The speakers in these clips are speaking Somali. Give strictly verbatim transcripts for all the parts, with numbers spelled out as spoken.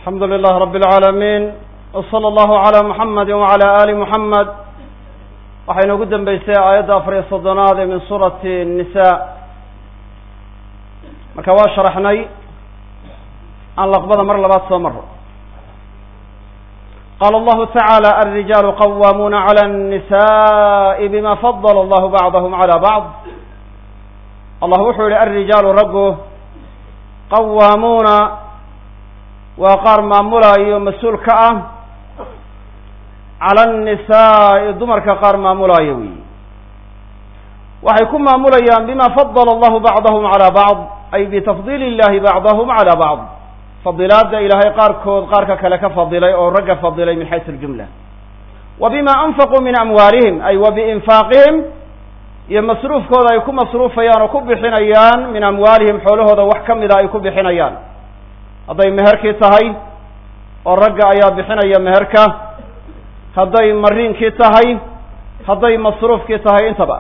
الحمد لله رب العالمين وصلى الله على محمد وعلى آل محمد waxaynu ugu dambeysay aayadda afar iyo soddonaad ee min suurati الnisaa marka waa sharaxnay aan laqbada mar labaad soo maro qaala allahu tacaala الrijaalu qawaamuuna calى الnisaaءi bima fadala allahu bacdahum calى bacd allah wuxuu yihi الrijaalu raggu qawaamuuna waa qaar maamulaayo mas-uul ka ah cala annisaa'i dumarka qaar maamulaayo weyi waxay ku maamulayaan bima fadala allahu bacdahum calaa bacd ay bitafdiili illahi bacdahum calaa bacd fadilaadda ilaahay qaarkood qaarka kale ka fadilay oo ragga fadilay min xaysu aljumla wa bima anfaquu min amwaalihim ay wa biinfaaqihim iyo masruufkooda ay ku masruufayaan oo ku bixinayaan min amwaalihim xoolahooda wax ka mida ay ku bixinayaan hadday meherkii tahay oo ragga ayaa bixinaya meherka hadday mariinkii tahay hadday masruufkii tahay intaba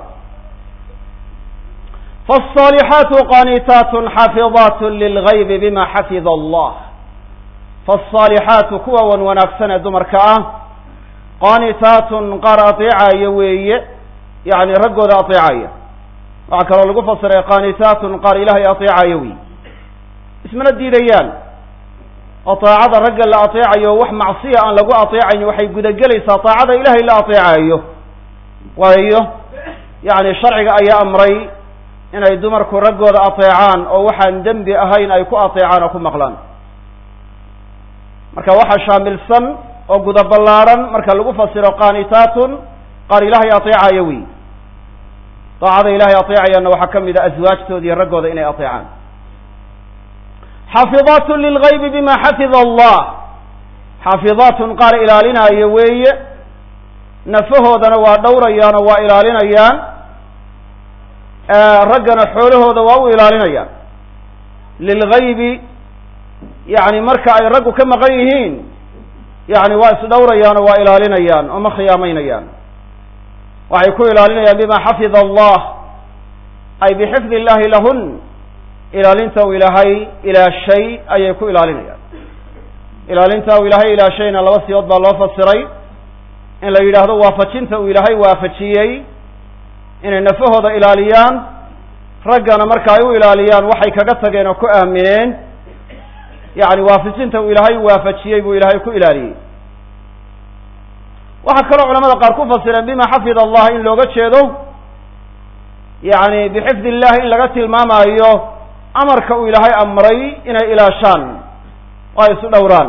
faالصaalixaatu qaanitaatun xaafidaatun lilgaybi bima xafida allah faالصaalixaatu kuwa wan wanaagsan ee dumarka ah qaanitaatun qaar ateecaya weeye yani raggooda ateecaya waxaa kaloo lagu fasiray qaanitaatun qaar ilaahay ateecaya weeye ismana diidayaan oo taacada ragga la ateecayo wax macsiya aan lagu ateecayn waxay gudagelaysaa taacada ilaahay la ateecayo waayo yani sharciga ayaa amray inay dumarku raggooda ateecaan oo waxaan dembi ahayn ay ku ateecaan oo ku maqlaan marka waxaa shaamilsan oo guda ballaaran marka lagu fasiro qaanitaatun qaar ilaahay ateecayo wey taacada ilaahay ateecayaana waxaa ka mid a aswaajtooda iyo raggooda inay ateecaan xaafidaatun lilgaybi bima xafida allah xaafidaatun qaar ilaalinaayo weeye nafahoodana waa dhowrayaan oo waa ilaalinayaan raggana xoolahooda waa u ilaalinayaan lilgaybi yani marka ay raggu ka maqan yihiin yani waa isdhowrayaan oo waa ilaalinayaan oo ma khiyaamaynayaan waxay ku ilaalinayaan bima xafida allah ay bixifdi illahi lahun ilaalinta uu ilaahay ilaashay ayay ku ilaalinayaan ilaalinta uu ilaahay ilaashayna laba siyood baa loo fasiray in la yidhaahdo waafajinta uu ilaahay waafajiyey inay nafahooda ilaaliyaan raggana marka ay u ilaaliyaan waxay kaga tageen oo ku aamineen yani waafajinta uu ilaahay waafajiyey buu ilaahay ku ilaaliyey waxaa kaloo culamada qaar ku fasireen bima xafida allah in looga jeedo yani bixifdi illahi in laga tilmaamayo amarka uu ilaahay amray inay ilaashaan oo ay isu dhowraan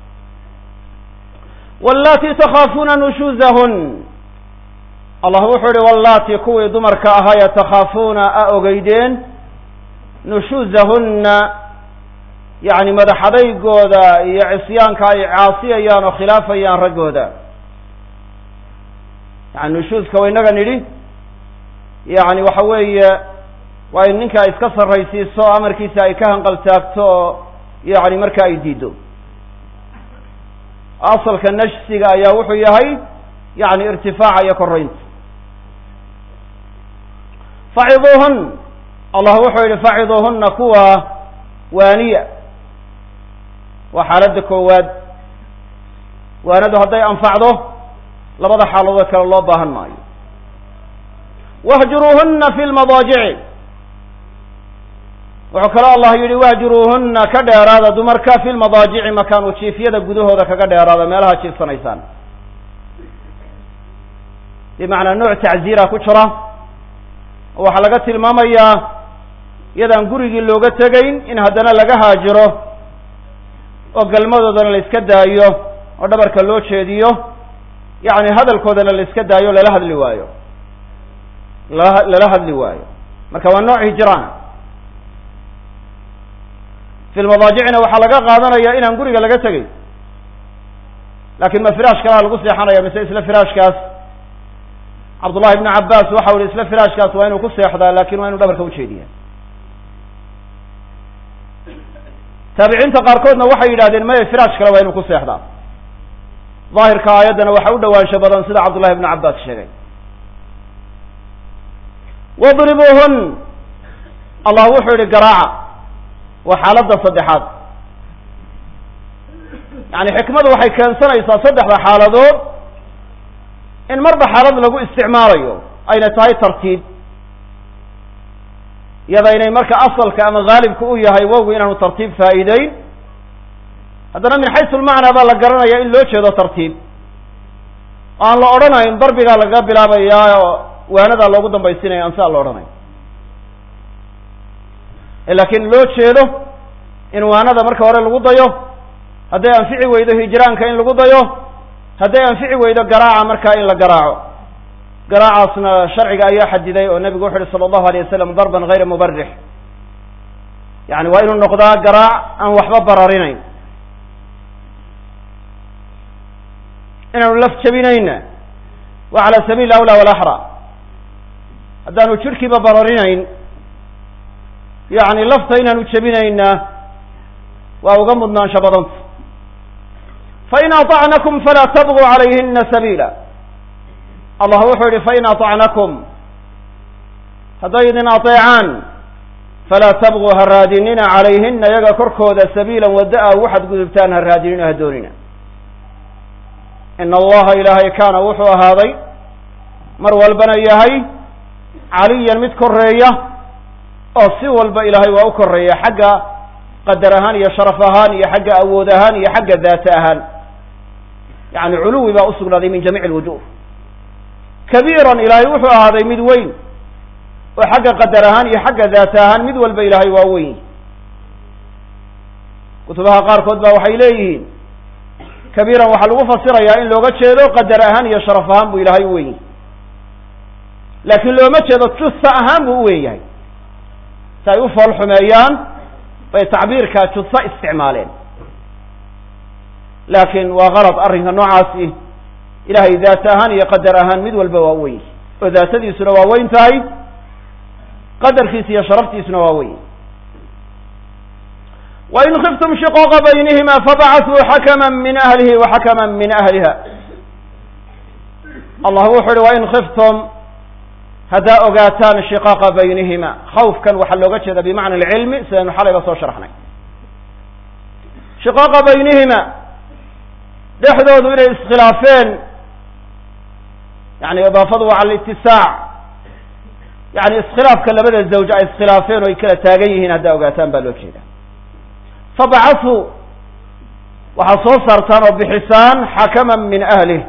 wallati takhaafuuna nushuuzahun allah wuxuu yihi wallati kuwii dumarka ahaa yatakhaafuuna a ogeydeen nushuuzahunna yani madaxadaygooda iyo cisyaanka ay caasiyayaan oo khilaafayaan raggooda yani nushuuzka wa inaga nidhi yani waxa weeye waa in ninka iska sarraysiiso amarkiisa ay ka hanqaltaagto oo yani marka ay diido asalka nashsiga ayaa wuxuu yahay yani irtifaaca iyo koraynta faciduuhun allah wuxuu yihi faciduuhunna kuwa waaniya waa xaaladda koowaad waanadu hadday anfacdo labada xaaladood kale loo baahan maayo wahjuruuhunna fi lmadaajici wuxuu kaloo allah yidhi wahjuruuhunna ka dheeraada dumarka fi lmadaajici makaanu jiifyada gudahooda kaga dheeraada meelaha jiifsanaysaan bimacnaa nooc tacziira ku jira oo waxaa laga tilmaamayaa iyadaan gurigii looga tegayn in haddana laga haajiro oo galmadoodana la iska daayo oo dhabarka loo jeediyo yacni hadalkoodana la iska daayo lala hadli waayo lala lala hadli waayo marka waa nooc hijraan fi lmadaajicina waxaa laga qaadanaya inaan guriga laga tegay lakin ma firaash kalaa lagu seexanaya mise isla firaashkaas cabdullahi ibnu cabbaas waxa u yihi isla firaashkaas waa inuu ku seexdaa lakin waa inu dhabarka ujeediya taabiciinta qaarkoodna waxay yidhahdeen maya firaash kale waa inuu ku seexdaa daahirka aayaddana waxa u dhawaansho badan sida cabdullahi ibnu cabbaas sheegay wadribuuhun allah wuxuu yihi garaaca waa xaaladda saddexaad yani xikmadu waxay keensanaysaa saddexda xaaladood in marba xaalad lagu isticmaalayo ayna tahay tartiib iyada inay marka asalka ama haalibka u yahay wowgu inaanu tartiib faa'iideyn haddana min xaysu lmacnaa baa la garanaya in loo jeedo tartiib oo aan la odhanayn darbigaa lagaga bilaabayaa oo waanadaa loogu dambaysinaya aan saa la odhanayn laakiin loo jeedo in waanada marka hore lagu dayo hadday anfici weydo hijraanka in lagu dayo hadday anfici weydo garaaca markaa in la garaaco garaacaasna sharciga ayaa xadiday oo nebigu wuxu uhi sala allahu alayh wasalam darban hayra mubarix yani waa inuu noqdaa garaac aan waxba bararinayn inaanu laf jabinayna wa cala sabiili awla walaxra haddaanu jirhkiiba bararinayn yani lafta inaanu jabinayna waa uga mudnaansha badanta fain aطacnakum falaa tabguu calayhina sabiila allah wuxuu yihi fain aطacnakum hadday idin aطeecaan falaa tabguu ha raadinina calayhina iyaga korkooda sabiila wadda-a waxaad gudubtaan ha raadinina ha doonina in allaha ilaahay kaana wuxuu ahaaday mar walbana yahay caliyan mid koreeya oo si walba ilaahay waa u koreeya xagga qadar ahaan iyo sharaf ahaan iyo xagga awood ahaan iyo xagga daata ahaan yani culuwi baa usugnaaday min jamiic alwujuh kabiiran ilaahay wuxuu ahaaday mid weyn oo xagga qadar ahaan iyo xagga daata ahaan mid walba ilaahay waa weyn kutubaha qaarkood ba waxay leeyihiin kabiiran waxaa lagu fasirayaa in looga jeedo qadar ahaan iyo sharaf ahaan buu ilaahay u weyn yahay laakiin looma jeedo jusa ahaan buu u weyn yahay si ay u fool xumeeyaan bay tacbiirkaa jusa isticmaaleen laakiin waa kalad arrinka noocaasi ilahay daat ahaan iyo qadar ahaan mid walba waa weyn oo daatadiisuna waa weyn tahay qadarkiisa iyo sharaftiisuna waa weyn wain khiftum shiqaaqa baynihima fabacasuu xakama min ahlihi wa xakama min ahliha allah wuxu uhi wain khiftum haddaa ogaataan shiqaaqa baynihima khawfkan waxaa looga jeeda bimacna alcilmi sidaynu xalayba soo sharxnay shiqaaqa baynihima dhexdoodu inay iskhilaafeen yani idaafadu waa cala litisaac yani iskhilaafka labada zawj ay iskhilaafeen oo ay kala taagan yihiin haddaa ogaataan baa loo jeeda fabacasuu waxaa soo saartaan oo bixisaan xakaman min ahlih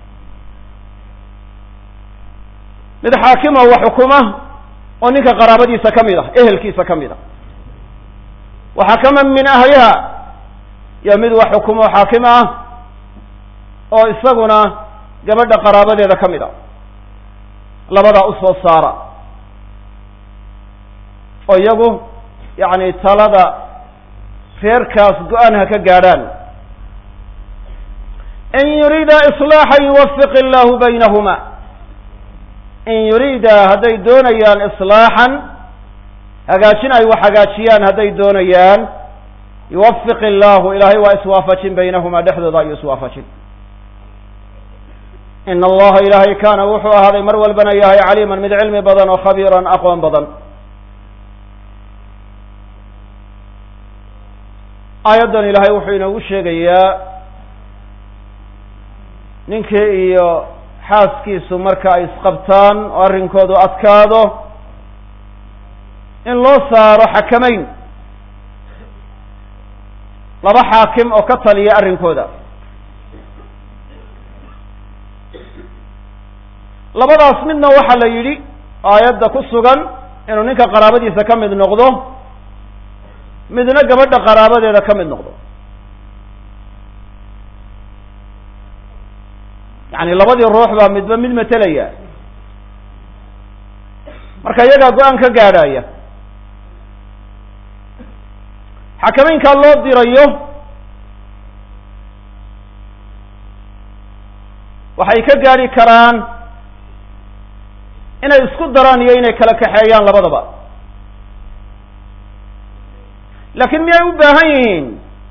mid xaakima wa xukuma oo ninka qaraabadiisa ka mid ah ehelkiisa ka mid ah wa xakaman min ahliha iyo mid wax xukumo o xaakim ah oo isaguna gabadha qaraabadeeda ka mid a labadaa usoo saara oo iyagu yani talada reerkaas go-aan ha ka gaadhaan in yuriida islaaxan yuwafiq illahu baynahuma in yuriida hadday doonayaan islaaxan hagaajin ay wax hagaajiyaan hadday doonayaan yuwafiq illahu ilaahay waa iswaafajin baynahuma dhexdooda ayuu iswaafajin in allaha ilaahay kaana wuxuu ahaaday mar walbana yahay caliiman mid cilmi badan oo khabiiran aqoon badan aayaddan ilaahay wuxuu inoogu sheegayaa ninkii iyo xaaskiisu marka ay isqabtaan oo arrinkoodu adkaado in loo saaro xakamayn laba xaakim oo ka taliya arrinkooda labadaas midna waxaa la yidhi aayadda ku sugan inuu ninka qaraabadiisa ka mid noqdo midna gabadha qaraabadeeda ka mid noqdo yani labadii ruux baa midba mid matelaya marka iyagaa go-aan ka gaadhaya xakameynkaa loo dirayo waxay ka gaadhi karaan inay isku daraan iyo inay kala kaxeeyaan labadaba laakiin miyay u baahan yihiin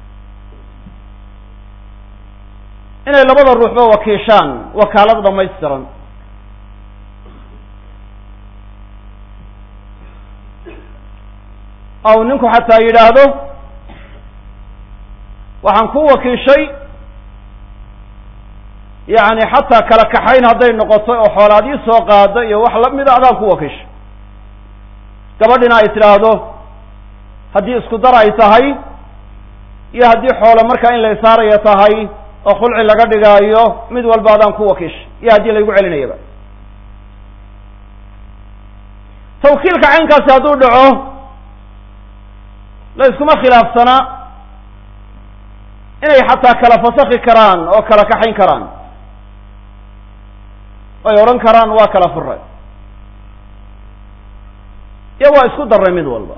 inay labada ruuxba wakiishaan wakaalad dhamaystiran aw ninku xataa yidhaahdo waxaan ku wakiishay yani xataa kala kaxayn hadday noqoto oo xoolaadii soo qaada iyo wax lamida adaan ku wakiishay gabadhina ay tidhaahdo haddii isku dar ay tahay iyo haddii xoolo markaa in la isaaraya tahay oo khulci laga dhigaayo mid walba adaan ku wakiishay iyo haddii laygu celinayaba tawkiilka caynkaasi hadduu dhaco la iskuma khilaafsana inay xataa kala fasakhi karaan oo kala kaxayn karaan ay odhan karaan waa kala furay iyo waa isku darray mid walba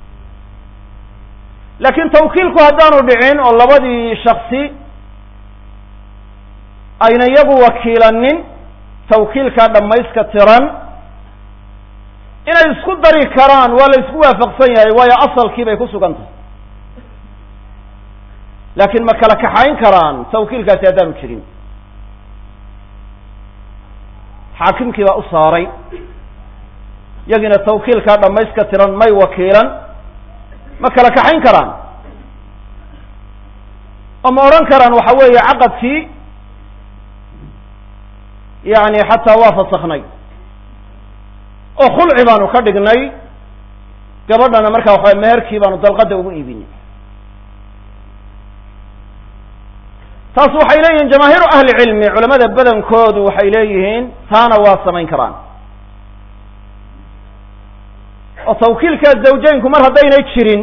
laakiin tawkiilku haddaanu dhicin oo labadii shaksi ayna iyagu wakiilanin tawkiilkaa dhammayska tiran inay isku dari karaan waa la isku waafaqsan yahay waayo asalkii bay ku sugan tahay laakiin ma kala kaxayn karaan tawkiilkaasi haddaanu jirin xaakimkii baa u saaray yagiina tawkiilkaa dhammayska tiran may wakiilan ma kala kaxayn karaan oo ma odhan karaan waxa weeye caqadkii yani xataa waa fasaknay oo khulci baanu ka dhignay gabadhana markaa waxa meherkii baanu dalqada ugu iibinay taas waxay leeyihiin jamaahiiru ahli cilmi culamada badankoodu waxay leeyihiin taana waa samayn karaan oo tawkiilka zawjeynku mar haddaynay jirin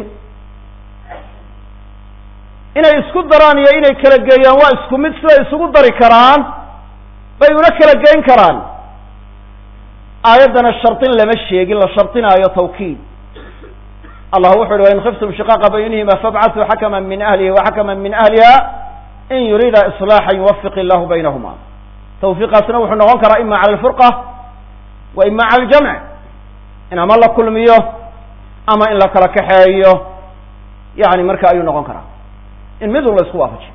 inay isku daraan iyo inay kala geeyaan waa isku mid siday isugu dari karaan bay una kala geyn karaan aayaddana shardin lama sheegin la shardinaayo tawkiil allah wuxu uhi wain khiftum shiqaaqa baynihima fabcathuu xakama min ahlihi wa xakama min ahliha in yuriida islaaxan yuwafiq illahu baynahuma tawfiiqaasna wuxuu noqon karaa ima cala alfurqa wa ima cala aljamc in ama la kulmiyo ama in la kala kaxeeyo yani marka ayuu noqon karaa in midun la isku waafajiyo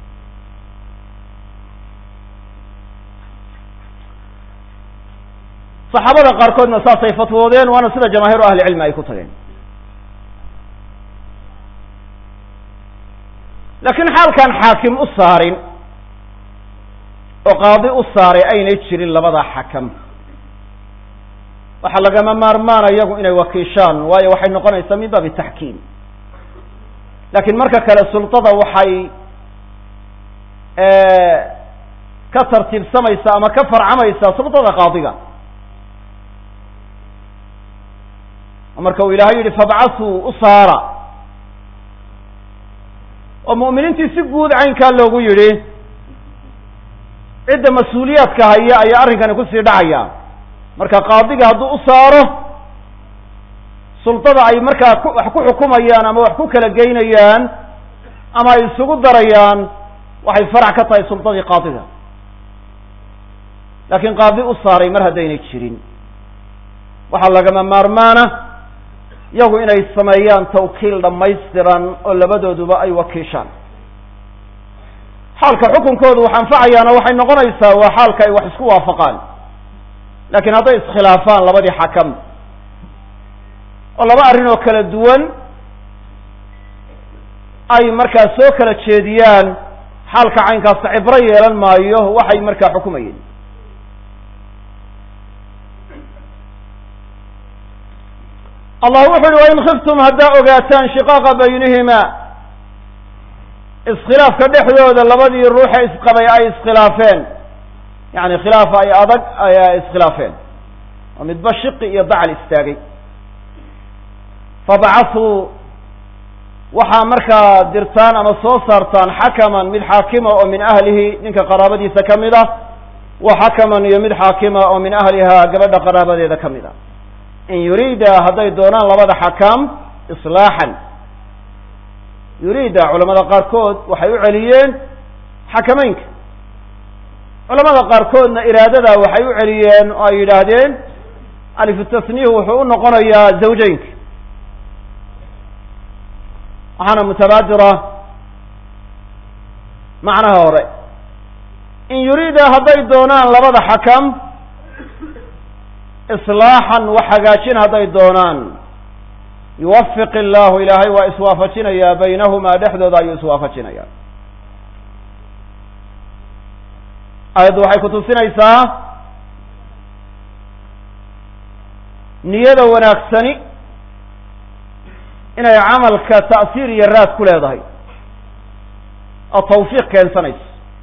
saxaabada qaarkoodna saasay fatwoodeen waana sida jamaahiiru ahli cilmi ay ku tageen laakiin xaalkan xaakim u saarin oo qaadi u saaray aynay jirin labada xakam waxaa lagama maarmaana iyagu inay wakiishaan waayo waxay noqonaysaa min baabi taxkiim laakiin marka kale sultada waxay ka tartiibsamaysaa ama ka farcamaysaa sultada qaadiga marka uu ilaahay yihi fabcathuu u saara oo mu'miniintii si guud caynkaa loogu yidhi cidda mas-uuliyaadka haya ayaa arrinkani kusii dhacaya marka qaadiga hadduu u saaro sultada ay markaa ku wax ku xukumayaan ama wax ku kala geynayaan ama ay isugu darayaan waxay farac ka tahay sultadii qaadiga laakiin qaadi u saaray mar haddaynay jirin waxaa lagama maarmaana iyagu inay sameeyaan tawkiil dhammaystiran oo labadooduba ay wakiishaan xaalka xukunkoodu wax anfacayaana waxay noqonaysaa waa xaalka ay wax isku waafaqaan laakiin hadday iskhilaafaan labadii xakam oo laba arrin oo kala duwan ay markaa soo kala jeediyaan xaalka caynkaasta cibro yeelan maayo waxay markaa xukumayeen allah wuxu uhi wain khiftum haddaa ogaataan shiqaaqa baynihima iskhilaafka dhexdooda labadii ruuxe isqabay ay iskhilaafeen yani khilaaf ay adag ayaa iskhilaafeen oo midba shiqi iyo dacal istaagay fabcathuu waxaa markaa dirtaan ama soo saartaan xakaman mid xaakima oo min ahlihi ninka qaraabadiisa ka mid ah wa xakaman iyo mid xaakima oo min ahliha gabadha qaraabadeeda ka mid ah in yuriida hadday doonaan labada xakam islaaxan yuriida culamada qaarkood waxay u celiyeen xakameynka culamada qaarkoodna iraadada waxay u celiyeen oo ay yidhaahdeen alifu tasniih wuxuu u noqonayaa zawjeynka waxaana mutabaadira macnaha hore in yuriida hadday doonaan labada xakam islaaxan wax hagaajin hadday doonaan yuwafiq illaahu ilaahay waa iswaafajinayaa baynahumaa dhexdooda ayuu iswaafajinayaa. aayaddu waxay ku tusinaysaa niyada wanaagsani inay camalka ta'siir iyo raad ku leedahay oo tawfiiq keensanayso.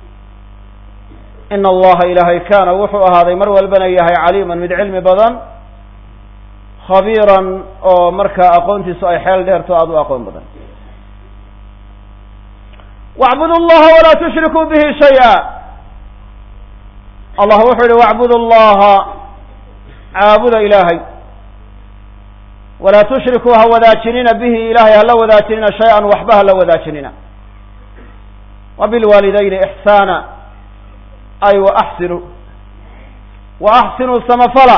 ina allaha ilaahay kaana wuxuu ahaaday mar walbana yahay caliiman mid cilmi badan, khabiiran oo markaa aqoontiisu ay xeel dheerto aada u aqoon badan. wacbudu llaha walaa tushrikuu bihi shaya. allah wuxuu yihi wacbudu llaha, caabuda ilaahay, walaa tushrikuu ha wadaajinina bihi ilahay hala wadaajinina shay-an waxba hala wadaajinina. wa bilwaalidayni ixsaana ay wa axsinu wa axsinuu samafala,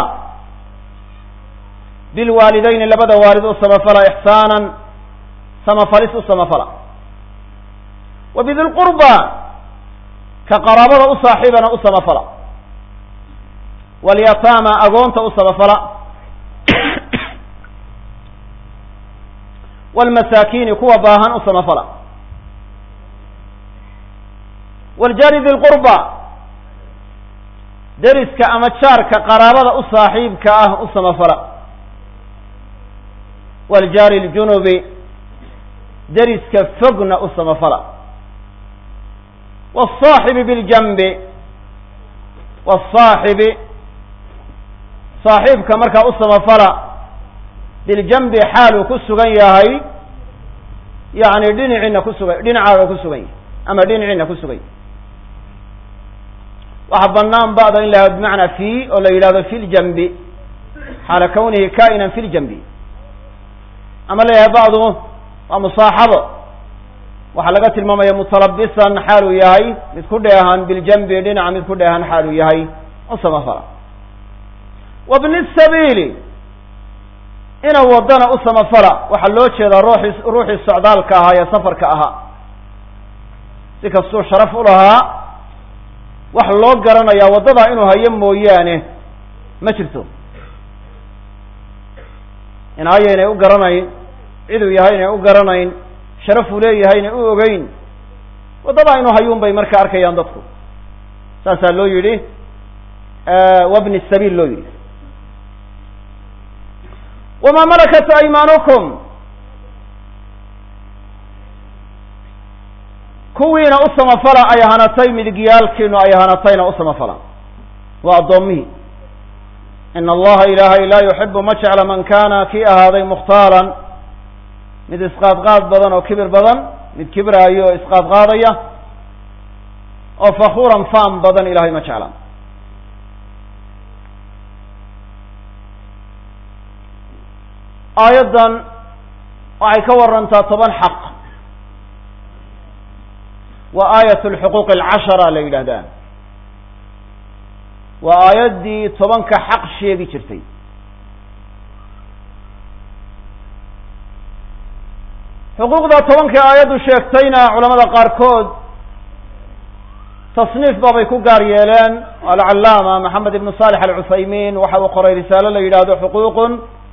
bilwaalidayni labada waalid u samafala, ixsaanan samafalis u samafala. wa bidilqurba, ka qaraabada u saaxiibana u samafala. walyataama, agoonta u samafala. waalmasaakiini, kuwa baahan u samafala. waaljaari dilqurba, deriska ama jaarka qaraabada u saaxiibka ah u samafala. waaljaari ljunubi, deriska fogna u samafala. waalsaaxibi biljanbi, waalsaaxibi saaxiibka markaa u samafala biljanbi xaaluu ku sugan yahay, yani dhiniciina ku sugan dhinacaaga ku sugan yahay ama dhinaciina ku sugan yahay. waxa banaan ba'da in la bimacnaa fi oo la yidhahdo fi ljanbi xaala kawnihi kaa'inan fi ljanbi, ama la yahay ba'du waa musaaxabo, waxaa laga tilmaamaya mutalabisan xaaluu yahay mid ku dheehan biljanbi dhinaca mid ku dheehan xaaluu yahay u samafala. wabni sabiili, ina wadana u samafala, waxaa loo jeedaa ruuxii ruuxii socdaalka ahaa ee safarka ahaa, si kastuu sharaf u lahaa wax loo garanayaa waddadaa inuu hayo mooyaane ma jirto. in hayaynay u garanayn, ciduu yahay inay u garanayn, sharafuu leeyahay inay u ogeyn, waddadaa inuu hayuun bay marka arkayaan dadku. saasaa loo yidhi wabni sabiil loo yidhi. wamaa malakat aymaanukum, kuwiina u samafala ay hanatay midigyaalkiinu ay hanatayna u samafala, waa addoommihii. ina allaha ilaahay laa yuxibu ma jecla man kaana kii ahaaday mukhtaalan mid isqaadqaad badan oo kibir badan, mid kibraayo oo isqaadqaadaya, oo fakuuran faam badan ilahay ma jecla. aayaddan waxay ka warantaa toban xaq. waa aayat alxuquuq alcashara la yidhaahdaa, waa aayaddii tobanka xaq sheegi jirtay. xuquuqda tobanka aayaddu sheegtayna culamada qaarkood tasniif baabay ku gaar yeeleen. alcallaama maxamed ibnu salix alcuthaymiin waxa uu qoray risaalo la yidhaahdo xuquuqun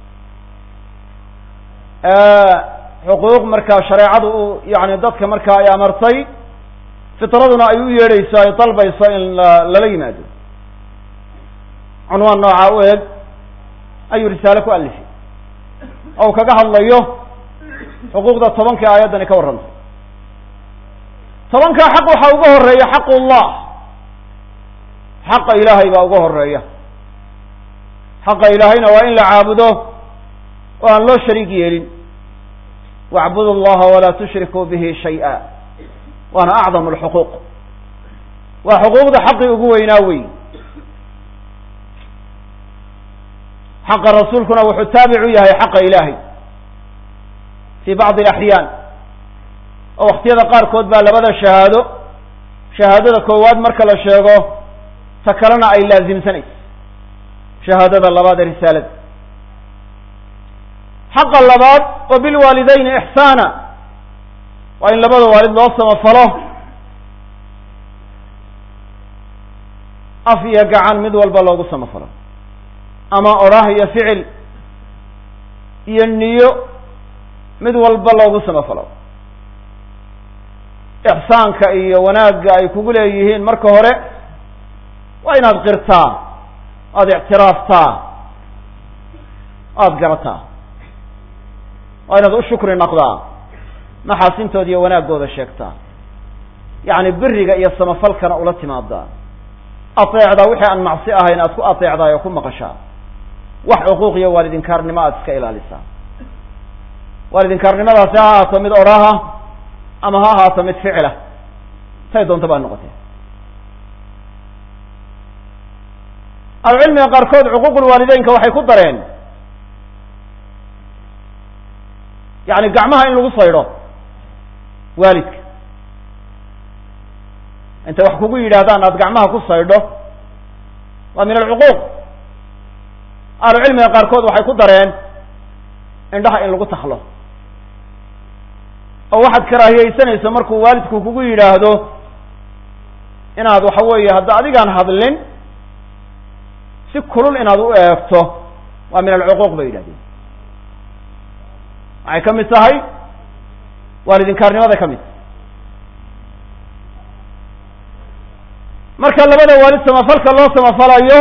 xuquuq markaa shareecadu u yani dadka markaa ay amartay, fitraduna ay u yeedhayso ay dalbayso in lala yimaado. cunwaan noocaa u eg ayuu risaale ku alifay oo u kaga hadlayo xuquuqda tobanka aayaddani ka warrantay. tobankaa xaq waxaa uga horeeya xaqullah, xaqa ilaahay baa uga horeeya. xaqa ilaahayna waa in la caabudo oo aan loo shariig yeelin. wacbudu allaha walaa tushrikuu bihi shay-a, waana acdam alxuquuq, waa xuquuqda xaqii ugu weynaa wey. xaqa rasuulkuna wuxuu taabic u yahay xaqa ilaahay fii bacdi alaxyaan, oo waqtiyada qaarkood baa labada shahaado, shahaadada koowaad marka la sheego ta kalena ay laasimsanayso shahaadada labaad ee risaalada. xaqa labaad wa bilwaalidayni ixsaana, waa in labada waalid loo samafalo, af iyo gacan mid walba loogu samafalo, ama odhaah iyo ficil iyo niyo mid walba loogu samafalo ixsaanka iyo wanaagga ay kugu leeyihiin marka hore waa inaad qirtaa aada ictiraaftaa aada garataa waa inaad u shukri naqdaa maxaasintooda iyo wanaaggooda sheegtaa yacni biriga iyo samafalkana ula timaadaa ateecdaa wixii aan macsi ahayn aad ku ateecdaay oo ku maqashaa wax xuquuq iyo waalidinkaarnimo aada iska ilaalisaa waalidinkaarnimadaasi ha ahaato mid oraaha ama ha ahaato mid ficila tay doonta baa noqotay ahlucilmiga qaarkood xuquuqulwaalideynka waxay ku dareen yani gacmaha in lagu saydho waalidka intay wax kugu yidhaahdaan aada gacmaha ku saydho waa min alcuquuq ahlucilmiga qaarkood waxay ku dareen indhaha in lagu taklo oo waxaad karaahiyeysanayso markuu waalidku kugu yidhaahdo inaad waxa weeye hadda adigaan hadlin si kulul inaad u eegto waa min alcuquuq bay yidhahdeen waxay ka mid tahay waalidinkaarnimada ka mid marka labada waalid samafalka loo samafalayo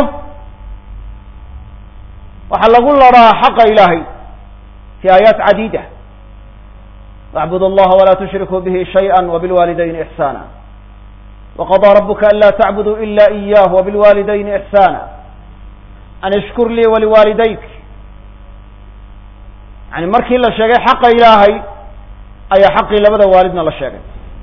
waxaa lagu laraa xaqa ilaahay fi aayaat cadiida wacbudu allaha walaa tushrikuu bihi shayئa wabilwaalidayni ixsaana waqadaa rabuka anlaa tacbuduu ila iyah wabilwaalidayni ixsaana an ishkur lii waliwaalidayk yani markii la sheegay xaqa ilaahay ayaa xaqii labada waalidna la sheegay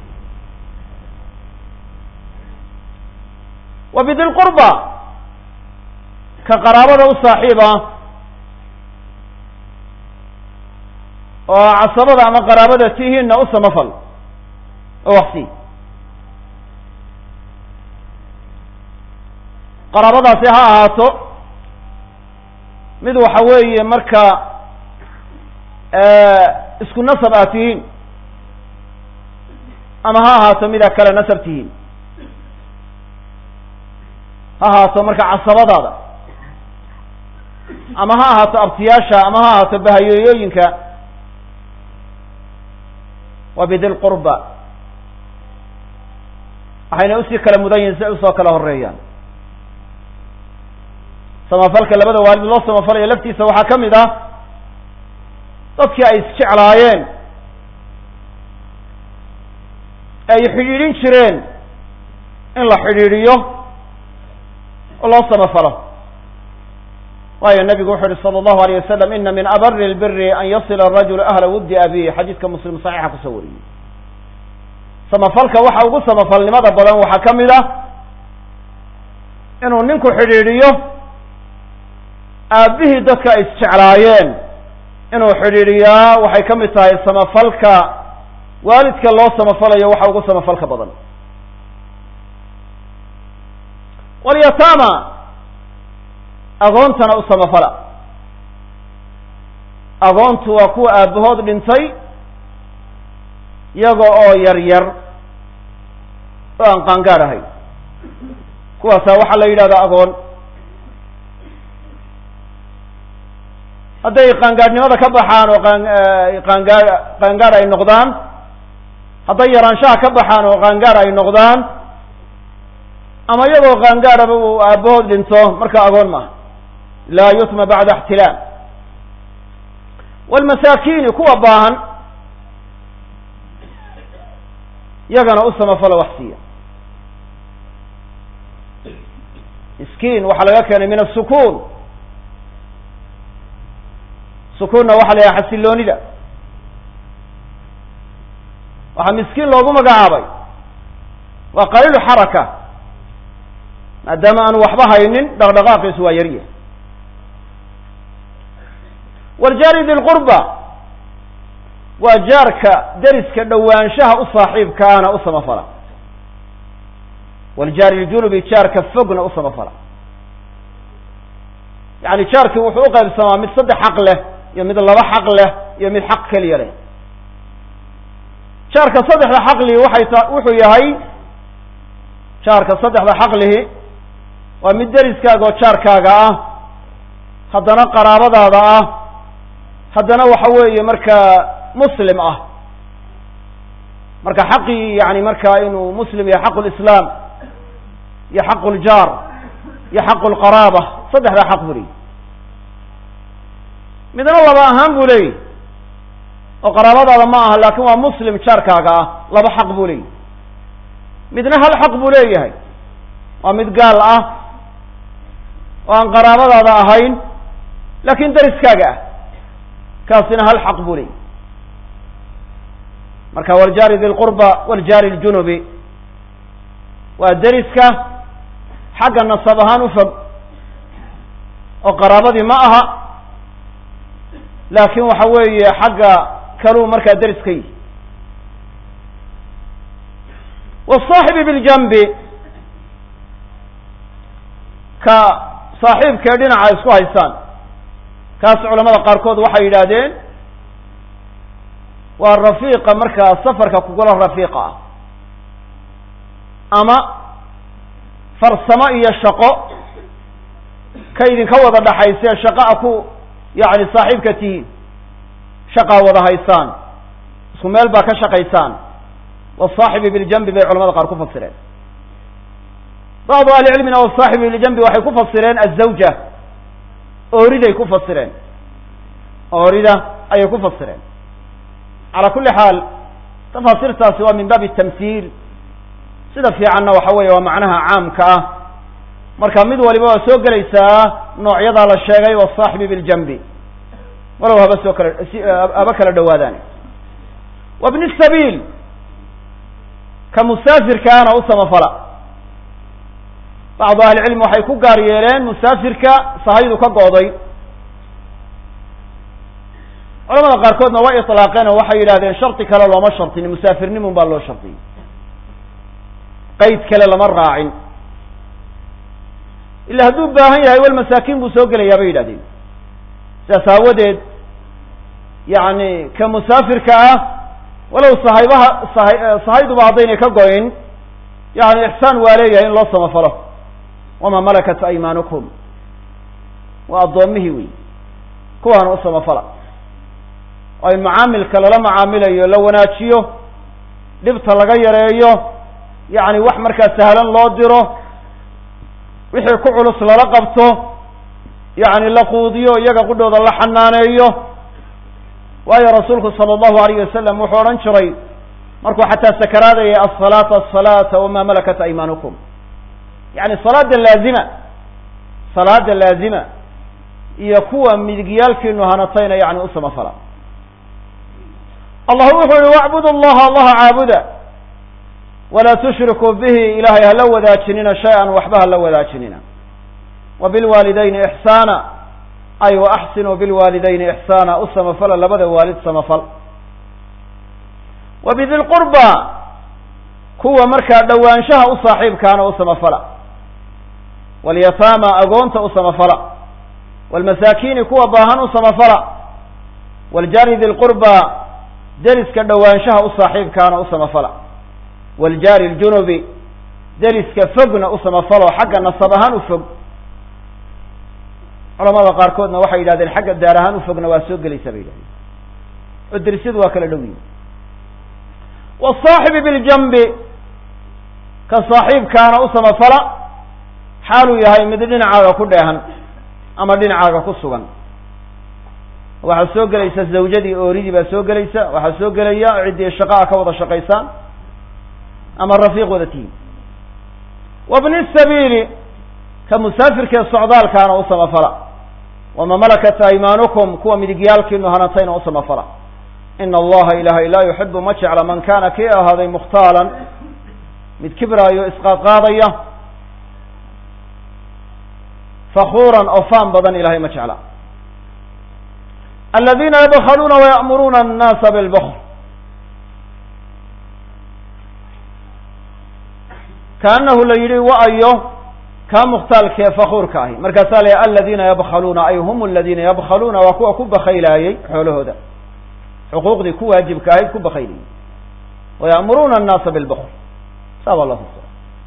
wa bidi lqurba ka qaraabada u saaxiiba oo casabada ama qaraabada tihiinna u samafal oo waxsii qaraabadaasi ha ahaato mid waxa weeye marka isku nasab aad tihiin ama ha ahaato midaa kale nasab tihiin ha ahaato marka casabadaada ama ha ahaato abtiyaasha ama ha ahaato bahayooyooyinka wa bidi lqurba waxayna usii kala mudan yihin si ay usoo kala horeeyaan samafalka labada waalid loo samafalayo laftiisa waxaa ka mid ah dadkii ay isjeclaayeen ay xidhiidhin jireen in la xidhiidhiyo oo loo samafalo waayo nabigu wuxu uhi salى اllahu alayه wasalam ina min abari اlbiri an yasila arajulu ahla wuddi abihi xadiidka muslim saxiixa kusoo wariyey samafalka waxa ugu samafalnimada badan waxaa ka mid ah inuu ninku xidhiidhiyo aabihii dadka ay isjeclaayeen inuu xidhiidhiyaa waxay ka mid tahay samafalka waalidka loo samafalayo waxa ugu samafalka badan walyataama agoontana u samafala agoontu waa kuwa aabahood dhintay iyaga oo yar yar oo aan qaangaar ahay kuwaasaa waxaa la yidhahdaa agoon hadday qaangaadhnimada ka baxaan oo qaan qaangaar qaangaar ay noqdaan hadday yaraanshaha ka baxaan oo qaangaar ay noqdaan ama iyagoo qaangaaraba uu aabahood dhinto marka agoon maaha laa yutma bacda ixtilaam walmasaakiini kuwa baahan yagana u samafalo wax siiya miskiin waxaa laga keenay min asukuun sukuunna waxaa la yidhaha xasiloonida waxaa miskiin loogu magacaabay waa qaliilu xaraka maadaama aanu waxba haynin dhaqdhaqaaqiisu waa yarya waljaari di lqurba waa jaarka deriska dhowaanshaha u saaxiibkaana u samafala waljaari ljunubi jaarka fogna u samafala yani jaarkii wuxuu u qaybsamaa mid saddex xaq leh iyo mid laba xaq leh iyo mid xaq keliya leh jaarka saddexda xaqlihi waxay ta wuxuu yahay jaarka saddexda xaqlihi waa mid deriskaaga oo jaarkaaga ah haddana qaraabadaada ah haddana waxa weeye markaa muslim ah marka xaqii yani markaa inuu muslim yahay xaqu lislaam iyo xaqu ljaar iyo xaqu lqaraaba saddexdaa xaq buu leeyahy midna laba ahaan buu leeyahy oo qaraabadaada ma aha laakin waa muslim jaarkaaga ah laba xaq buu leeyahy midna hal xaq buu leeyahay waa mid gaal ah oo aan qaraabadaada ahayn laakin dariskaaga ah kaasina hal xaq buu leeyahy marka waljaari di lqurba waljaari ljunubi waa deriska xagga nasab ahaan u fog oo qaraabadii ma aha laakin waxa weeye xagga kaluu markaa deris ka yihi wasaaxibi biljanbi ka saaxiibkee dhinaca isku haystaan kaas culamada qaarkood waxay yidhaahdeen waa rafiiqa markaa safarka kugula rafiiqa ah ama farsamo iyo shaqo ka idinka wada dhaxaysee shaqaa ku yani saaxiibka tihiin shaqaa wada haysaan isku meel baa ka shaqaysaan wasaaxibi biljanbi bay culamada qaar ku fasireen bacdu ahlicilmina wasaaxibi biljanbi waxay ku fasireen azawja ooriday ku fasireen oorida ayay ku fasireen calaa kulli xaal tafaasiirtaasi waa min baabi tamhiil sida fiicanna waxa weeye waa macnaha caamka ah marka mid waliba waa soo gelaysaa noocyadaa la sheegay wasaaxibi biljanbi walow haba soo kala haba kala dhawaadaan wa bni sabiil ka musaafirkaana u samafala bacdu ahlicilmi waxay ku gaar yeeleen musaafirka sahaydu ka go'day culamada qaarkoodna way itlaaqeen oo waxay yidhahdeen shardi kale looma shardin musaafirnimun baa loo shardiyey qayd kale lama raacin ila hadduu baahan yahay wal masaakiin buu soo gelayaa bay yidhahdeen sidaas aawadeed yani ka musaafirka ah walow sahaybaha sahay sahayduba haddaynay ka goyn yani ixsaan waa leeyahay in loo samafalo wamaa malakat aymaanukum waa addoomihii wey kuwaana u samafala oo in macaamilka lala macaamilayo la wanaajiyo dhibta laga yareeyo yani wax markaa sahlan loo diro wixii ku culus lala qabto yani la quudiyo iyaga qudhooda la xanaaneeyo waayo rasuulku sala allahu alayh wasalam wuxuu odhan jiray markuu xataa sakaraadayay asalaata asalaata wamaa malakat aymaanukum yani salaada laazima salaada laazima iyo kuwa midigyaalkiinu hanatayna yani u samafala allah wuxuu yihi wacbudu allaha allaha caabuda walaa tushrikuu bihi ilahay hala wadaajinina shay-an waxba hala wadaajinina wa bilwaalidayni ixsaana ay wa axsinuu bilwaalidayni ixsaana u samafala labada waalid samafal wa bidi lqurba kuwa markaa dhowaanshaha u saaxiibkaana u samafala walyataama agoonta u samafala waalmasaakiini kuwa baahan u samafala waljaari di lqurba deriska dhowaanshaha u saaxiibkaana u samafala waljaari ljunubi deriska fogna u samafalo xagga nasab ahaan u fog culamada qaarkoodna waxay yidhahdeen xagga daar ahaan u fogna waa soo gelaysa bay yidhahdeen oo derisyadu waa kala dhow yihin wasaaxibi biljanbi ka saaxiibkaana u samafala xaaluu yahay mid dhinacaaga ku dheehan ama dhinacaaga ku sugan waxaa soo gelaysa zawjadii ooridii baa soo gelaysa waxaa soo gelaya ciddii shaqaa ka wada shaqaysaan ama rafiiq wada tihiin wa bni sabiili ka musaafirkee socdaalkaana u samafala wama malakat aymaanukum kuwa midigyaalkiinu hanatayna u samafala ina allaha ilahay laa yuxibu ma jecla man kaana kii ahaaday mukhtaalan mid kibraayo isqaadqaadaya fakuuran oo faan badan ilahay ma jecla aladiina yabkluuna waya'muruuna annaasa bilbkl kaanahu la yidhi wa-ayo kaa mukhtaalkee fakuurka ahi markaasaa la aladiina yabkluuna ay hum aladiina yabkluuna waa kuwa ku bakaylaayey xoolahooda xuquuqdii ku waajibka ahayd ku bakaylayay waya'muruuna annaasa bilbkl saa baa loo fasira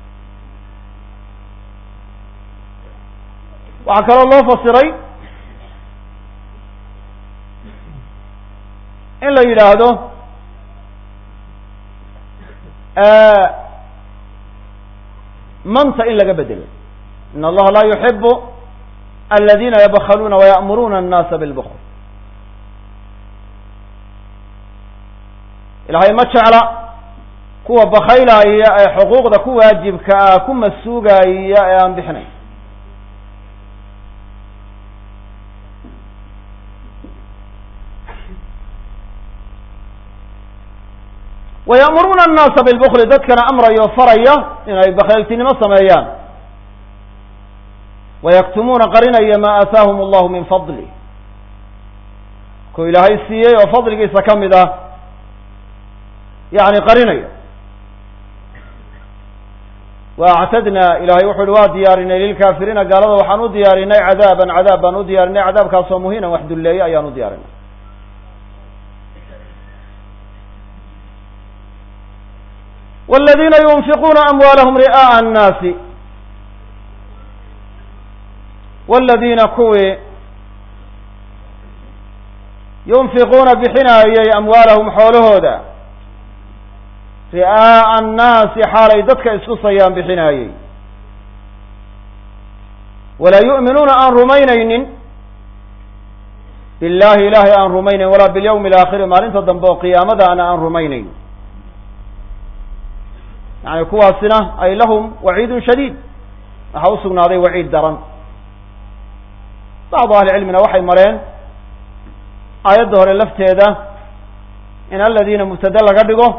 waxaa kaloo loo fasiray in la yidhaahdo manta in laga bedelo in allaha laa yuxibu aladiina yabkhaluuna waya'muruuna annaasa bilbukl ilahay ma jecla kuwa bakhaylaya ee xuquuqda ku waajibka ah ku masuugaya ee aan bixinayn waya'muruuna annaasa bilbukli dadkana amrayo faraya inay bakhayltinimo sameeyaan wayaktumuuna qarinaya maa aataahum allahu min fadli ku ilaahay siiyey oo fadligiisa ka mid ah yani qarinayo waactadna ilahay wuxu uhi waa diyaarinay lilkaafiriina gaalada waxaan u diyaarinay cadaaban cadaab baan u diyaarinay cadaabkaasoo muhiinan wax dulleeye ayaan u diyaarinay والذين ينفقون أموالهم رئاء الناس والذين كوي ينفقون بحناية أموالهم حولهودا رئاء الناس حال يددك اسقصيان بحناية ولا يؤمنون أن رمينين بالله إله أن رمينين ولا باليوم الآخر ما لنت الضنبو قيامة أنا أن رمينين يعني كواسنا أي لهم وعيد شديد أحوصنا هذا وعيد درن بعض أهل علمنا وحي مرين آيات ظهر اللفت هذا إن الذين مبتدل قدقوا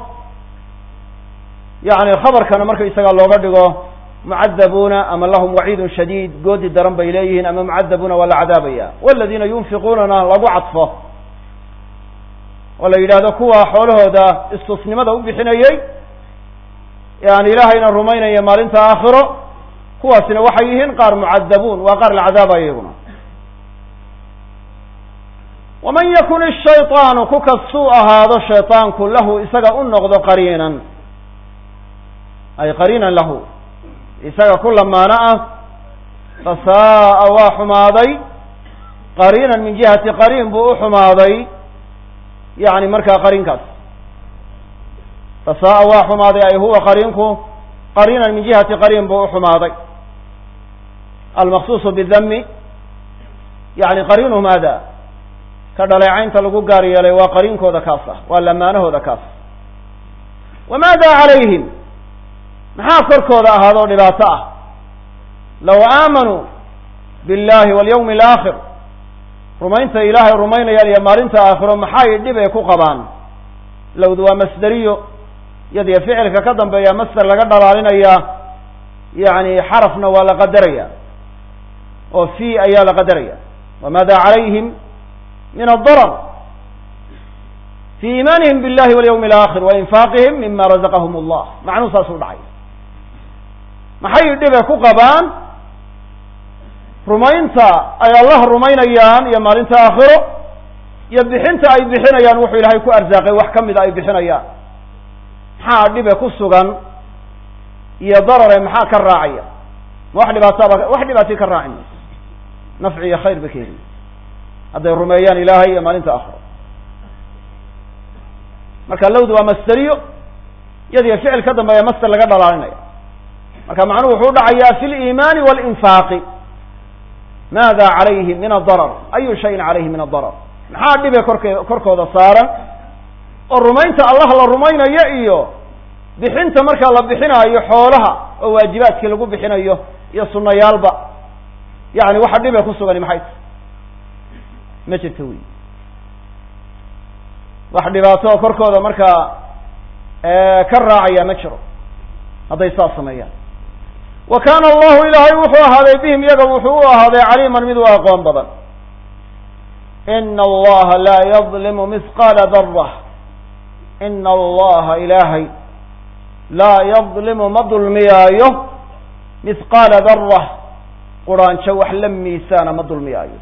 يعني الخبر كان مركز يسقى الله قدقوا معذبون أما لهم وعيد شديد قد درن بإليهن أما معذبون ولا عذابيا والذين ينفقون لقوا عطفه ولا إلى ذكوا حوله هذا استصنم ذا بحنيي يعني إلهينا الرمينا يا مالنت آخره كواسنا وحيهن قار معذبون وقار العذاب أيضا ومن يكن الشيطان كك السوء هذا الشيطان كله إساق النغض قرينا أي قرينا له إساق كل ما نأى فساء وحماضي قرينا من جهة قرين بو حماضي يعني مركا قرين كاس فساء وحماضي أي هو قرينكو قرينا من جهة قرين بو حماضي المخصوص بالذم يعني قرينه ماذا كدلعين تلقوا قاريا لي وقرينكو ذكاسة واللمانه ذكاسة وماذا عليهم محاصركو ذا هذا لباساه لو آمنوا بالله واليوم الآخر رمينت إله رمين يلي مارنت آخر محاي الدبا يكو قبان لو ذو مصدريو يدي فعلك كدن بيا مصدر لقدر علينا إياه يعني حرفنا ولا قدريا وفي أيا لقدريا وماذا عليهم من الضرر في إيمانهم بالله واليوم الآخر وإنفاقهم مما رزقهم الله مع نصاص العين محاي الدبا يكو قبان rumaynta ay Allah rumaynayaan iyo maalinta aakhiro iyo bixinta ay bixinayaan wuxuu Ilaahay ku arsaaqay wax kamid ay bixinayaan maxaa dhibe ku sugan iyo darare maxaa ka raacaya wax dhibaato wax dhibaato ka raacin nafci iyo khayr bakeeri haday rumeeyaan Ilaahay iyo maalinta aakhiro marka lawdu waa masdariyo yadiya ficil ka dambeeya masdar laga dhalaalinaya marka macnuhu wuxuu dhacayaa fil iimaan wal infaaq ماذا عليه من الضرر أي شيء عليه من الضرر محاد دبي كركو ذا صارا الرمينت الله الرمين يأيو بحنت مركا الله بحنا يحولها وواجبات كي لقوا بحنا يو يصنع يالبا يعني واحد دبي يخصوا غني محيط ما تتوي واحد دبي كركو ذا مركا آه كراعي مشرو هذا يصاص مياه وكان الله إلهي وحوه هذا بهم يقل وحوه هذا عليما مذو أقوام بضا إن الله لا يظلم مثقال ذرة إن الله إلهي لا يظلم مظلم يايه مثقال ذرة قرآن شوح لمي سانا مظلم يايه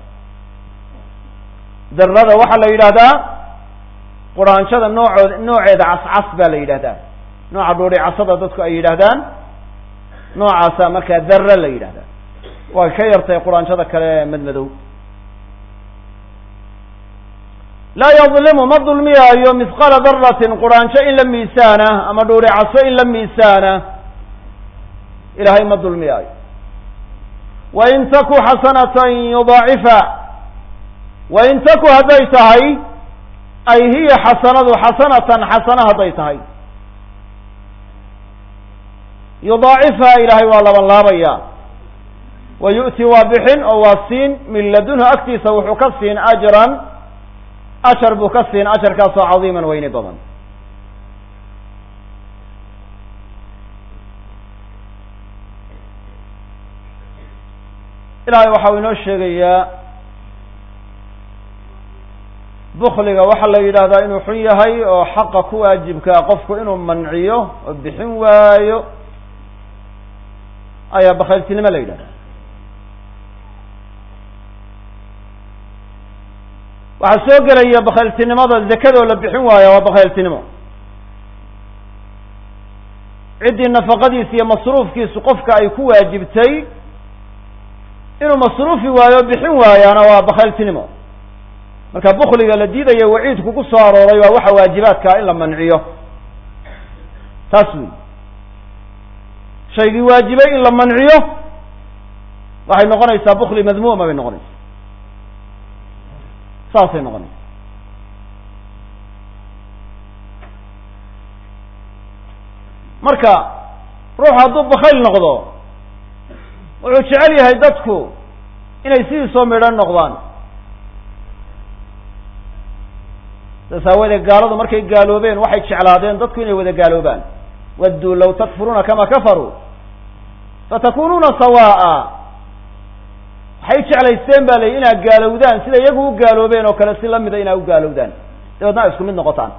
ذرة وحل إلى ذا قرآن شذا نوع نوع ذا عصعص بلا إلى ذا نوع دوري عصدا ذاتك أي إلى ذا noocaasa markaa darre la yidhahda waa ka yartay quraanshada kale madmadow laa yadlimu ma dulmiyaayo mithqaala daratin quraanjo in la miisaana ama dhuuricaso in la miisaana ilaahay ma dulmiyaayo. wain taku xasanatan yudaacifa wain taku hadday tahay ay hiya xasanadu xasanatan xasana hadday tahay yudaacifa ilaahay waa laban laabaya wa yu'ti waa bixin oo waa siin min ladunhu agtiisa wuxuu ka siin ajran ajar buu ka siin ajarkaasoo cadiiman weyni badan. ilaahay waxa uu inoo sheegayaa bukliga waxaa la yidhaahdaa inuu xun yahay oo xaqa ku waajibkaa qofku inuu manciyo oo bixin waayo ayaa bakhayltinimo la yidhahda. waxaa soo gelaya bakhayltinimada zakadoo la bixin waayo waa bakhayltinimo. ciddii nafaqadiisa iyo masruufkiisu qofka ay ku waajibtay inuu masruufi waayo o bixin waayaana waa bakhayltinimo. marka bukliga la diidayo waciidku ku soo arooray waa waxa waajibaadkaa in la manciyo taas wey. shaygii waajibay in la manciyo waxay noqonaysaa bukli madmuuma bay noqonaysaa saasay noqonaysa. marka ruuxu hadduu bakayl noqdo wuxuu jecel yahay dadku inay sidii soo midhan noqdaan. saas aawadeed gaaladu markay gaaloobeen waxay jeclaadeen dadku inay wada gaaloobaan. wadduu law takfuruuna kama kafaruu fatakunuuna sawaa'a. waxay jeclaysteen ba layi inaad gaalowdaan sida iyagu u gaaloobeen oo kale si lamida inaad u gaalowdaan dabeedna ay isku mid noqotaan.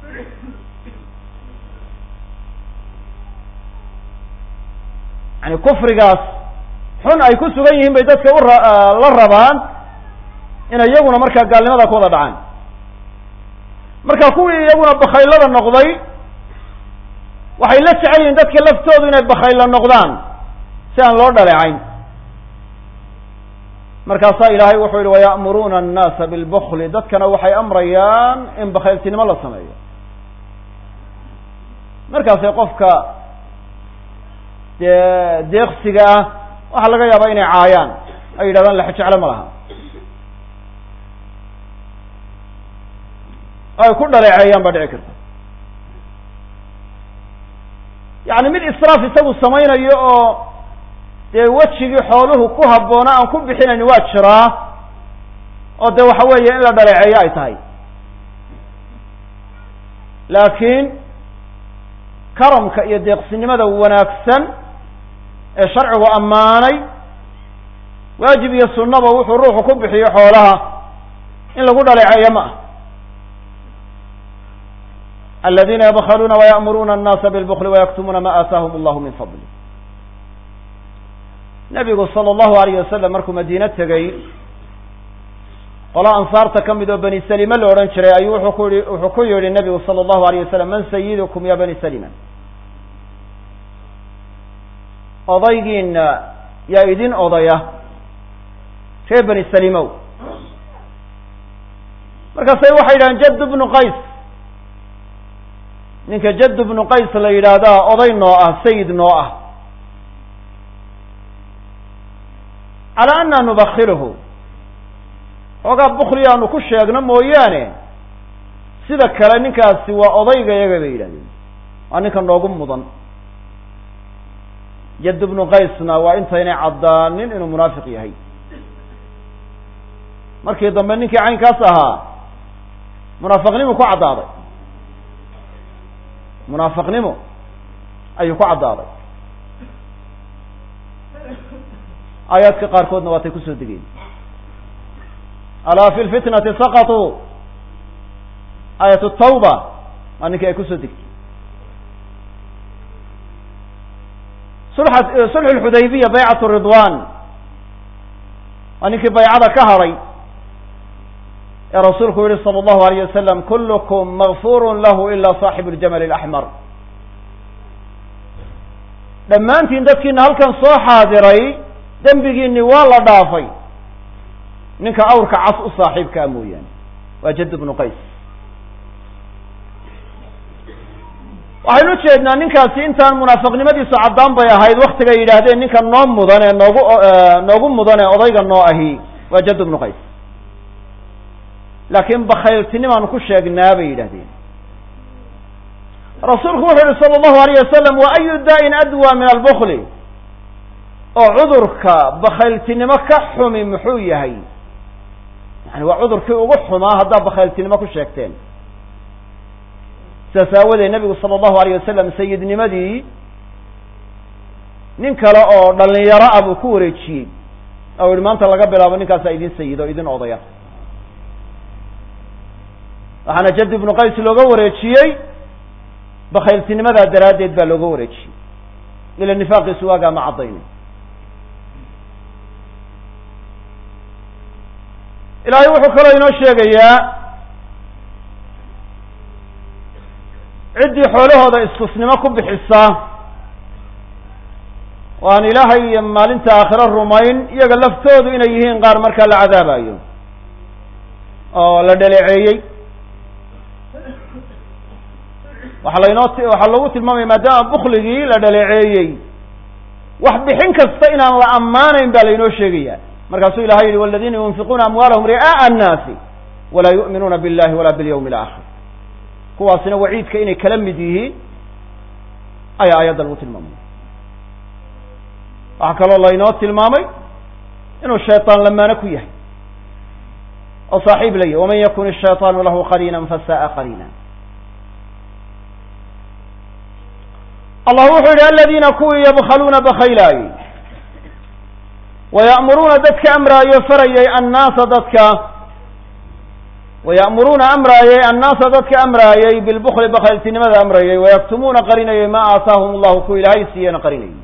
yani kufrigaas xun ay ku sugan yihiin bay dadka u la rabaan inay iyaguna markaa gaalnimada ku wada dhacaan. marka kuwii iyaguna bakaylada noqday waxay la jecel yihiin dadka laftoodu inay bakayla noqdaan si aan loo dhaleecayn. markaasaa ilaahay wuxuu yihi waya'muruuna annaasa bilbukli dadkana waxay amrayaan in bakayltinimo la sameeyo. markaasay qofka dee deeqsiga ah waxaa laga yaabaa inay caayaan ay yidhahdaan lex jeclo ma laha ay ku dhaleeceeyaan baa dhici karta. yani mid israaf isagu samaynayo oo dee wejigii xooluhu ku habboona aan ku bixinayn waa jiraa oo dee waxa weeye in la dhaleeceeyo ay tahay. laakiin karamka iyo deeqsinimada wanaagsan ee sharcigu ammaanay waajib iyo sunnaba wuxuu ruuxu ku bixiyo xoolaha in lagu dhaleeceeyo ma ah. aladiina yabkluuna waya'muruuna annaasa bilbukli wayaktumuuna ma aataahum allahu min fadli. nabigu sala allahu alayh wasalam markuu madiine tegey qolo ansaarta ka mid oo bani salima la odhan jiray ayuu wuxuu ku yihi wuxuu ku yihi nabigu sala allahu alayh wasalam man sayidukum ya bani salima. odaygiina yaa idin odaya reer bani salimow. markaasay waxay yidhahdeen jadd bnu qays ninka jadd bnu qays la yidhaahdaa oday noo ah sayid noo ah. calaa anna nubakhiluhu xoogaa bukli aanu ku sheegno mooyaane sida kale ninkaasi waa odayga yaga bay yidhahdeen waa ninka noogu mudan. jadd bnu qaysna waa intaynay caddaanin inuu munaafiq yahay. markii dambe ninkii caynkaas ahaa munaafiqnimu ku caddaaday munaafiqnimo ayuu ku caddaaday. aayaadka qaarkoodna waatay kusoo degeen alaa fi lfitnati saqatuu aayat tawba waa ninkii ay kusoo degtay. sulx lxudaybiya baycat ridwan waa ninkii baycada ka hadhay ee rasuulku yihi sala allahu alayh wasalam kullukum makfuru lahu ila saaxibu ljamal alaxmar. dhammaantiin dadkiina halkan soo xaadiray dembigiini waa la dhaafay ninka awrka cas u saaxiibkaa mooyaane waa jadd ibnu qays waxaynu ujeednaa ninkaasi intaan munaafiqnimadiisu caddaan bay ahayd waktigay yidhaahdeen ninka noo mudan ee noogu noogu mudan ee odayga noo ahi waa jadd ibnu qays laakiin bakhayltinimaanu ku sheegnaa bay yidhahdeen rasuulku wuxuu yihi sala allahu alayh wasalam wa ayu daa'in adwa min albukli oo cudurka bakhayltinimo ka xumi muxuu yahay yani waa cudurkii ugu xumaa haddaa bakhayltinimo ku sheegteen sidaas aawadeed nabigu sala allahu alayh wasalam sayidnimadii nin kale oo dhalinyaro ah buu ku wareejiyey oo yihi maanta laga bilaabo ninkaasaa idin sayid oo idin odaya waxaana jadd ibnu qays looga wareejiyey bakhayltinimadaa daraaddeed baa looga wareejiyey ila nifaaqiisu waagaa ma caddaynin ilaahay wuxuu kaloo inoo sheegayaa ciddii xoolahooda istusnimo ku bixisa oo aan ilaahay iyo maalinta aakhiro rumayn iyaga laftoodu inay yihiin qaar markaa la cadaabayo oo la dhaleeceeyey waxaa laynoo waxaa loogu tilmaamaya maadaama bukligii la dhaleeceeyey wax bixin kasta inaan la ammaanayn baa laynoo sheegaya markaasuu ilahay yihi waladiina yunfiquuna amwaalahum ri'aa'a annaasi walaa yu'minuuna billahi walaa bilyawmi alaakhir kuwaasina waciidka inay kala mid yihiin ayaa aayadda lagu tilmaamay waxaa kaloo laynoo tilmaamay inuu shayطaan lamaano ku yahay oo saaxiib la yahy waman yakun الshayطaanu lahu qariina fasa'a qariina allah wuxuu yihi aladiina kuwii yabkhaluuna bakaylaayey waya'muruuna dadka amraayo farayay annaasa dadka waya'muruuna amraayey annaasa dadka amraayey bilbukli bakhayltinimada amrayey wayaktumuuna qarinayey maa aataahum allahu ku ilaahay siiyena qarinayey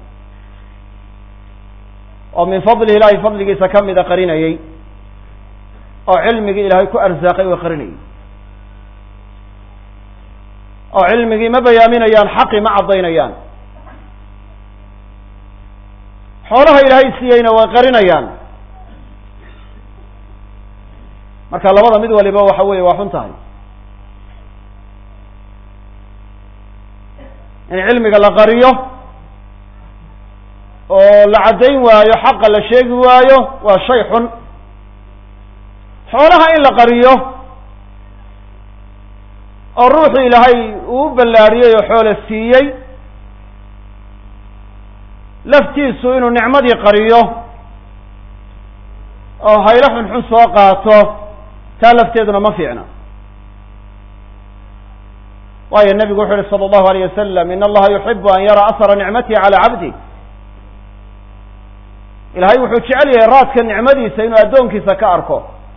oo min fadlihi ilaahay fadligiisa ka mida qarinayey oo cilmigii ilaahay ku arsaaqay way qarinayey oo cilmigii ma bayaaminayaan xaqi ma caddaynayaan xoolaha ilaahay siiyeyna way qarinayaan marka labada mid waliba waxa weeye waa xun tahay in cilmiga la qariyo oo la caddayn waayo xaqa la sheegi waayo waa shay xun xoolaha in la qariyo oo ruuxii ilaahay uu ballaariyey oo xoolo siiyey laftiisu inuu nicmadii qariyo oo haylo xunxun soo qaato taa lafteeduna ma fiicna waayo nebigu wuxuu yihi salى اllahu alayh wasalam in allaha yuxibu an yara ahara nicmatihi calى cabdih ilahay wuxuu jecel yahay raadka nicmadiisa inuu addoonkiisa ka arko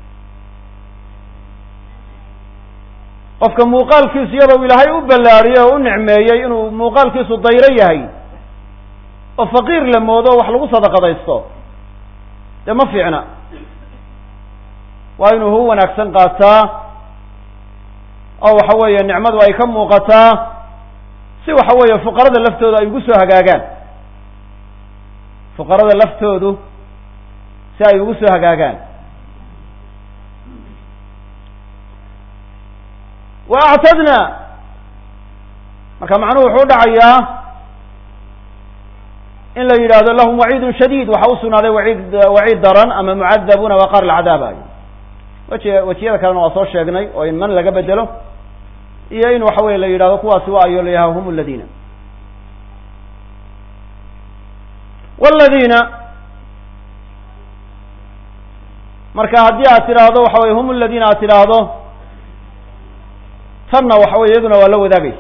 qofka muuqaalkiisu iyadoo ilaahay u ballaariyey oo u nicmeeyey inuu muuqaalkiisu dayro yahay oo faqiir la moodo wax lagu sadaqadaysto dee ma fiicna waa inuu hu wanaagsan qaataa oo waxa weeye nicmadu ay ka muuqataa si waxa weeye fuqarada laftooda ay ugu soo hagaagaan fuqarada laftoodu si ay ugu soo hagaagaan wa actadna marka macnuhu wuxuu dhacayaa in la yidhaahdo lahum waciidun shadiid waxa u sugnaaday waciid waciid daran ama mucadabuuna waa qaar la cadaabayo weji wejiyada kalena waa soo sheegnay oo in man laga bedelo iyo in waxa weye la yidhahdo kuwaasi waa ayo layaha hum aladiina waladiina marka haddii aad tidhaahdo waxa weye hum aladiina aad tidhaahdo tanna waxa weye iyaduna waa la wadaagaysa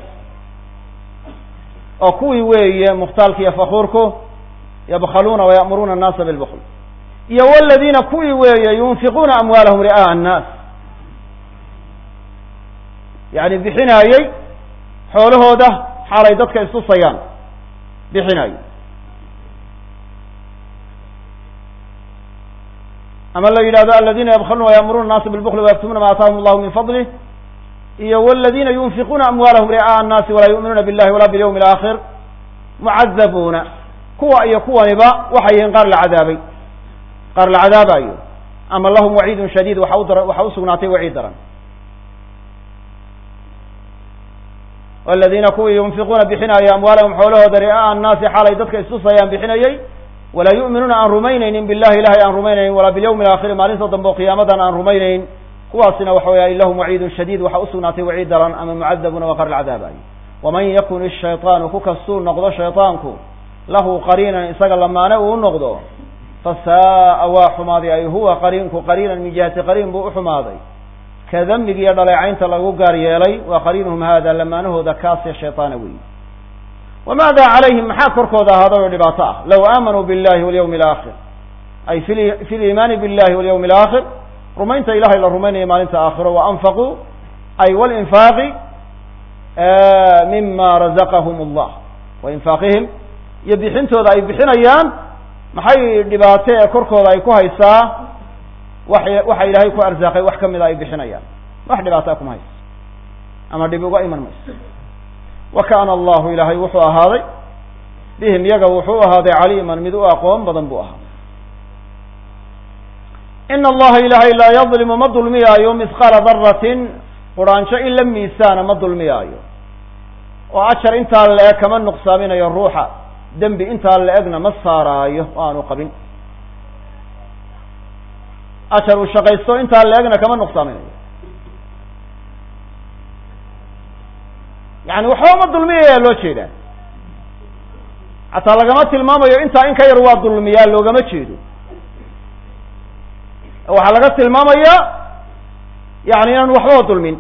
oo kuwii weeye mukhtaalka iyo fakuurku yabkhaluuna waya'muruuna annaasa bilbukl iyo waladiina kuwii weeye yunfiquuna amwaalahum ri'aa'a annaas yani bixinaayey xoolahooda xaalay dadka istusayaan bixinaayey ama la yidhahdo aladiina yabkhaluuna waya'muruuna annaasa bilbukli wayaktumuuna ma aataahum allahu min fadlih iyo waladiina yunfiquuna amwaalahum ri'aa'a annaasi walaa yu'minuuna billahi walaa bilyawmi alaakhir mucadabuuna kuwa iyo kuwaniba waxay yihiin qaar la cadaabay qaar la cadaabayo ama lahum waciidun shadiid waxa u dara waxa u sugnaatay waciid daran waladiina kuwii yunfiquuna bixinaya amwaalahum xoolahooda ri'aa'a annaasi xaalay dadka istusayaan bixinayey walaa yu'minuuna aan rumaynaynin billahi ilahay aan rumaynaynin walaa bilyawmi alaakhiri maalinta dambe oo qiyaamadan aan rumaynayn kuwaasina waxa weeye lahum waciidun shadiid waxa usugnaatay waciid daran ama mucadabuna waa qar lcadaabay waman yakun ishayطaanu ku kastuu noqdo shayطaanku lahu qariinan isaga lamaane uu noqdo fasaaa waa xumaaday ay huwa qariinku qariinan min jihati qariin buu uxumaaday ka dambigi iyo dhaleecaynta lagu gaar yeelay waa qariinuhum hada lamaanahooda kaasee shayطaana weyi wamaada calayhim maxaa korkooda ahaaday oo dhibaato ah low aamanuu billahi walyawmi alaakhir ay fi liimaani billahi walyawmi alaakhir rumaynta ilahay la rumaynaya maalinta aakhiro wa anfaquu ay walinfaaqi mima razaqahum allah wa infaaqihim iyo bixintooda ay bixinayaan maxay dhibaato ee korkooda ay ku haysaa wa waxa ilaahay ku arsaaqay wax kamida ay bixinayaan wax dhibaataa kuma hayso ama dhib uga iman mayso wa kaana allahu ilaahay wuxuu ahaaday bihim yaga wuxuu ahaaday caliiman mid u aqoon badan buu ahaaday ina allaha ilaahay laa yadlimu ma dulmiyaayo misqaala daratin quraanjo in la miisaana ma dulmiyaayo oo ajar intaa la-eg kama nuqsaaminayo ruuxa dembi intaa la-egna ma saaraayo oo aanu qabin ajar uu shaqaysto intaa la-egna kama nuqsaaminayo yani waxba ma dulmiyaya loo jeedaa xataa lagama tilmaamayo intaa in ka yar waa dulmiyaa loogama jeedo waxaa laga tilmaamaya yani inaan waxbaba dulmin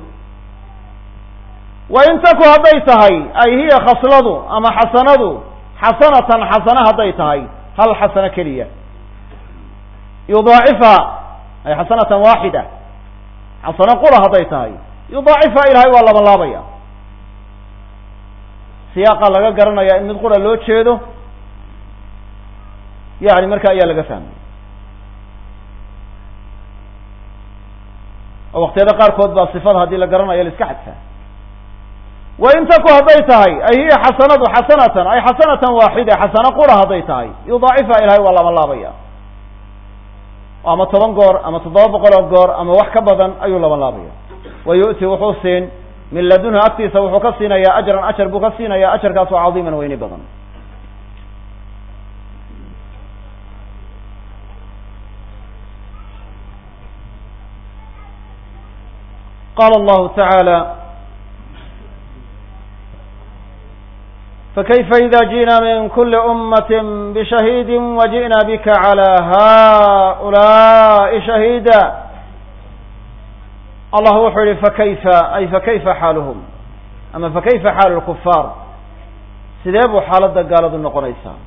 wa in taku hadday tahay ay hiya khasladu ama xasanadu xasanatan xasana hadday tahay hal xasano keliya yudaacifa ay xasanatan waaxida xasano qura hadday tahay yudaacifa ilahay waa laban laabaya siyaaqa laga garanaya in mid qura loo jeedo yani marka ayaa laga fahmay oo waqtiyada qaarkood baa sifada haddii la garanayo la iska xadfaa wa in taku hadday tahay ay hiya xasanadu xasanatan ay xasanatan waaxida xasano qura hadday tahay yudaacifa ilahay waa laban laabaya ama toban goor ama toddoba boqol oo goor ama wax ka badan ayuu laban laabaya wa yu'ti wuxuu siin min ladunha agtiisa wuxuu ka siinayaa ajran ajar buu ka siinayaa ajarkaas oo cadiiman weyni badan qala allahu tacaala fakayfa ida ji'na min kuli ummati bishahidi waji'na bika calى haؤulaaءi shahiida allah wuxuu yihi fakayfa ay fakayfa xaaluhum ama fakayfa xaalu lkufaar sidee buu xaaladda gaaladu noqonaysaa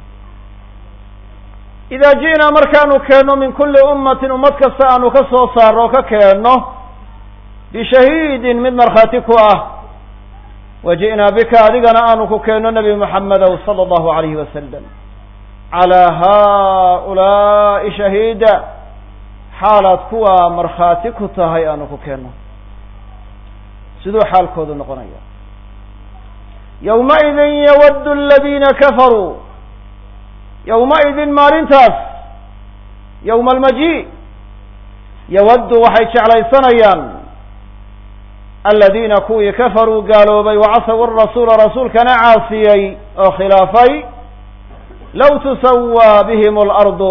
ida ji'naa markaanu keenno min kuli ummatin ummad kasta aanu ka soo saarno o ka keenno bishahiidin mid markhaati ku ah waji'naa bika adigana aanu ku keenno nebi moxamedow sala allahu alayhi wasalam calaa haؤulaa'i shahiida xaalaad kuwaa markhaati ku tahay aanu ku keenno siduu xaalkoodu noqonaya yowmaidin yawaddu aladiina kafaruu yowmaidin maalintaas yowma almaji yawaddu waxay jeclaysanayaan aladiina kuwii kafaruu gaaloobay wacasaw arasuula rasuulkana caasiyey oo khilaafay low tusawaa bihim alardu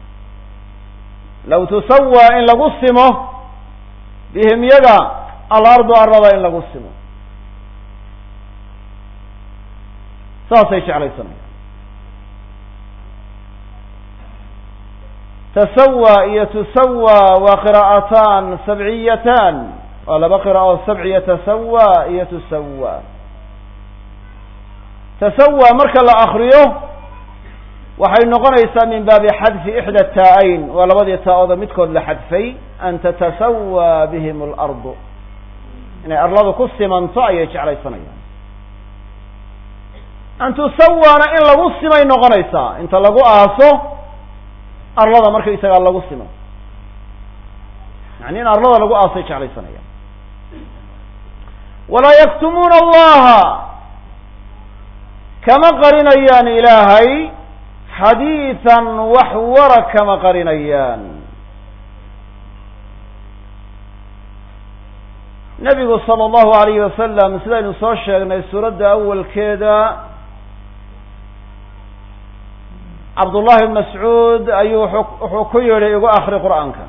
low tusawaa in lagu simo bihim yaga alardu arlada in lagu simo saasay jeclaysanayaan tasawaa iyo tusawaa waa qiraa'ataan sabciyatan waa laba qiraa'o sabciya tasawaa iyo tusawaa tasawaa marka la akriyo waxay noqonaysaa min baabi xadfi ixda taa-ayn waa labadii taa-ooda midkood la xadfay an tatasawaa bihim alardu inay arladu ku simanto ayay jeclaysanayaan an tusawaana in lagu simay noqonaysaa inta lagu aaso arlada markaysagaa lagu simo yani in arlada lagu aasay jeclaysanayaan walaa yaktumuuna allaha kama qarinayaan ilaahay xadiiثan wax wara kama qarinayaan nebigu sala allahu alayhi wasalam sidaynu soo sheegnay suuradda awalkeeda cabdullahi bn mascuud ayuu wuxuu ku yidhi igu akri qur'aanka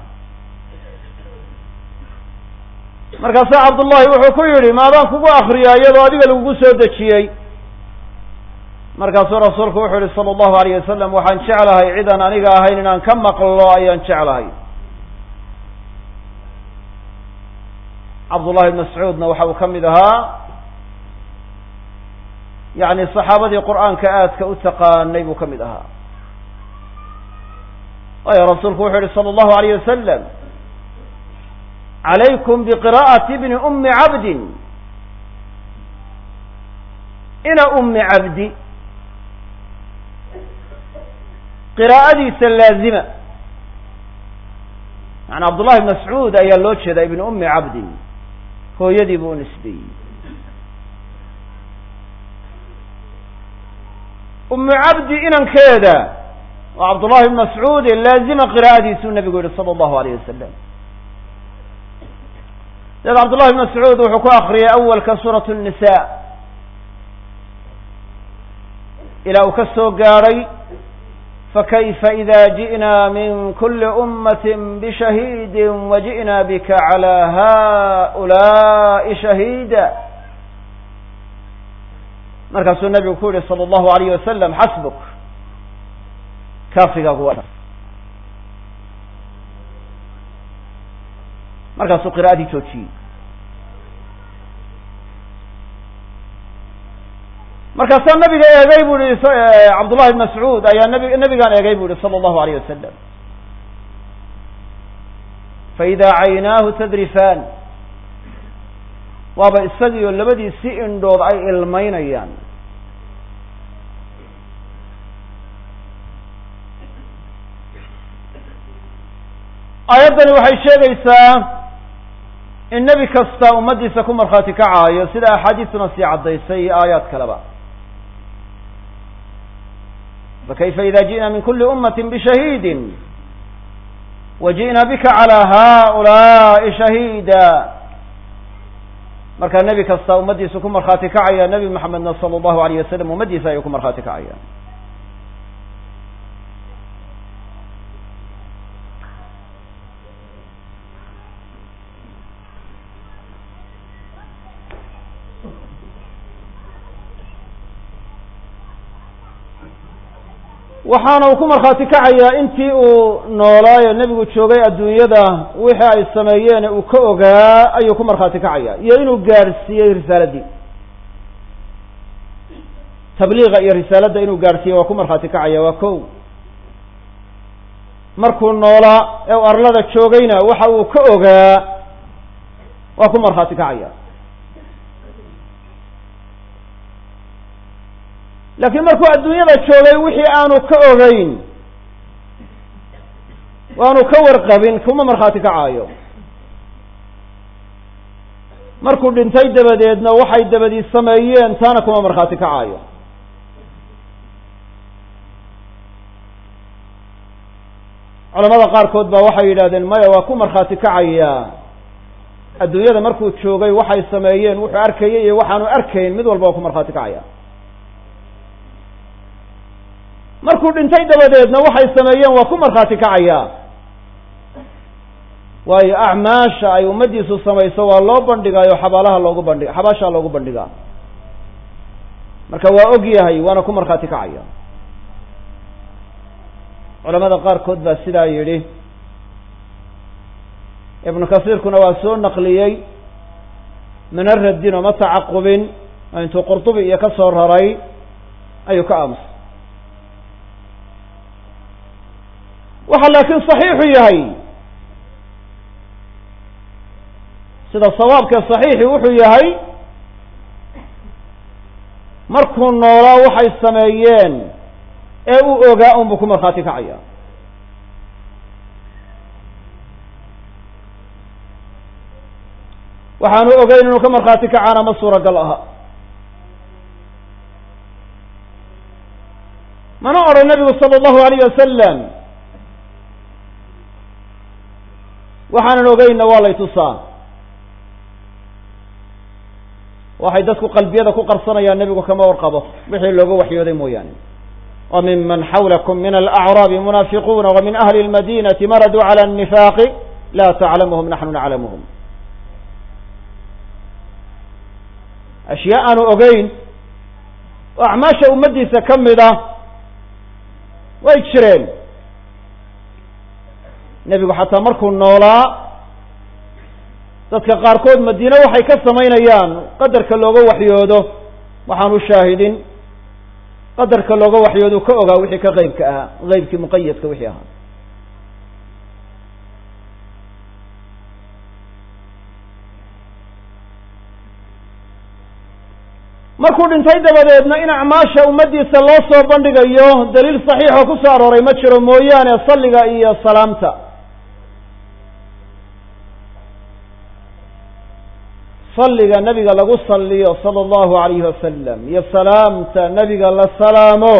markaasaa cabdullahi wuxuu ku yidhi maadaan kugu akriyaa iyadoo adiga lagugu soo dejiyey markaasuu rasuulku wuxuu yihi sala allahu alayh wasalam waxaan jeclahay cidaan aniga ahayn inaan ka maqlo ayaan jeclahay cabdullahi bn mascuudna waxa uu ka mid ahaa yani saxaabadii qur'aanka aadka u taqaanay buu ka mid ahaa waayo rasuulku wuxuu yihi sala allahu alayh wasalam calaykum biqira'ati bni ummi cabdin ina ummi cabdi qiraa'adiisa laazima yani cabdullahi bn mascuud ayaa loo jeedaa ibni ummi cabdin hooyadii buu u nisbeeyey ummi cabdi inankeeda waa cabdullahi bn mascuud ee laazima qiraa'adiisuu nabigu yihi sala allahu alayh wasalam deed cabdullahi bn mascuud wuxuu ku akriyay awalka suurat الnisa ilaa uu ka soo gaadhay fakayfa ida ji'na min kuli ummati bishahiidi waji'na bika calى haؤulaaءi shahiida markaasuu nabigu ku yihi salى اllahu alayh wasalam xasbuk kaafigaagu waa markaasuu qira'adii joojiyey markaasaa nabiga eegay bu ihi cabdullahi bn mascuud ayaa nab nabigaan eegay bu ihi sala allahu alayh wasalam faida caynaahu tadrifan waaba isagii oo labadiisi indhood ay ilmaynayaan aayaddani waxay sheegaysaa in nebi kasta ummaddiisa ku markhaati kacaayo sida axaadiistuna sii caddaysay iyo aayaad kaleba fakayfa ida ji'na min kuli ummati bishahiidin waji'na bika calى haؤulaaءi shahiida markaa nebi kasta ummaddiisa ku markhaati kacaya nebi moxamedna sala allahu alayh wasalam ummaddiisa ayuu ku markhaati kacaya waxaana uu ku markhaati kacayaa intii uu noolaayo nebigu joogay adduunyada wixii ay sameeyeen uu ka ogaa ayuu ku markhaati kacaya iyo inuu gaadhsiiyey risaaladii tabliiqa iyo risaaladda inuu gaadhsiiyey waa ku markhaati kacaya waa kow markuu noolaa ee u arlada joogayna waxa uu ka ogaa waa ku markhaati kacaya laakiin markuu adduunyada joogay wixii aanu ka ogeyn waanu ka warqabin kuma markhaati kacaayo markuu dhintay dabadeedna waxay dabadii sameeyeen taana kuma markhaati kacaayo culamada qaarkood baa waxay yidhahdeen maya waa ku markhaati kacayaa adduunyada markuu joogay waxay sameeyeen wuxuu arkayay iyo waxaanu arkayn mid walba waa ku markhaati kacaya markuu dhintay dabadeedna waxay sameeyeen waa ku markhaati kacaya waayo acmaasha ay ummaddiisu samayso waa loo bandhigaayo xabaalaha loogu bandhig xabaashaa loogu bandhigaa marka waa og yahay waana ku markhaati kacaya culamada qaarkood baa sidaa yidhi ibnu kasiirkuna waa soo naqliyey mana radin oo ma tacaqubin intuu qurtubi iyo ka soo raray ayuu ka aamusay waxa laakiin saxiixu yahay sida sawaabka saxiixi wuxuu yahay markuu noolaa waxay sameeyeen ee uu ogaa unbuu ku markhaati kacaya waxaanu ogeyn inuu ka markhaati kacaana ma suuragal aha mana odhan nabigu sala allahu alayh wasalam waxaanan ogeynna waa lay tusaa waxay dadku qalbiyada ku qarsanayaan nebigu kama warqabo wixii looga waxyooday mooyaane وممن حولكم من الأعراب منافقون ومن أهل المدينة مردوا على النفاق لا تعلمهم نحن نعلمهم أشياء أغين وأعماش أمدي سكمدة ويكشرين نبي حتى مركو النولا dadka qaarkood madiina waxay ka sameynayaan qadarka looga waxyoodo waxaanu shaahidin qadarka looga waxyoodo ka ogaa wixii ka qaybka ah qaybkii muqayyadka wixii ahaa markuu dhintay dabadeedna in acmaasha ummadiisa loo soo bandhigayo daliil saxiix oo ku soo arooray ma jiro mooyaane salliga iyo salaamta salliga nabiga lagu salliyo sala allahu alayhi wasalam iyo salaamta nabiga la salaamo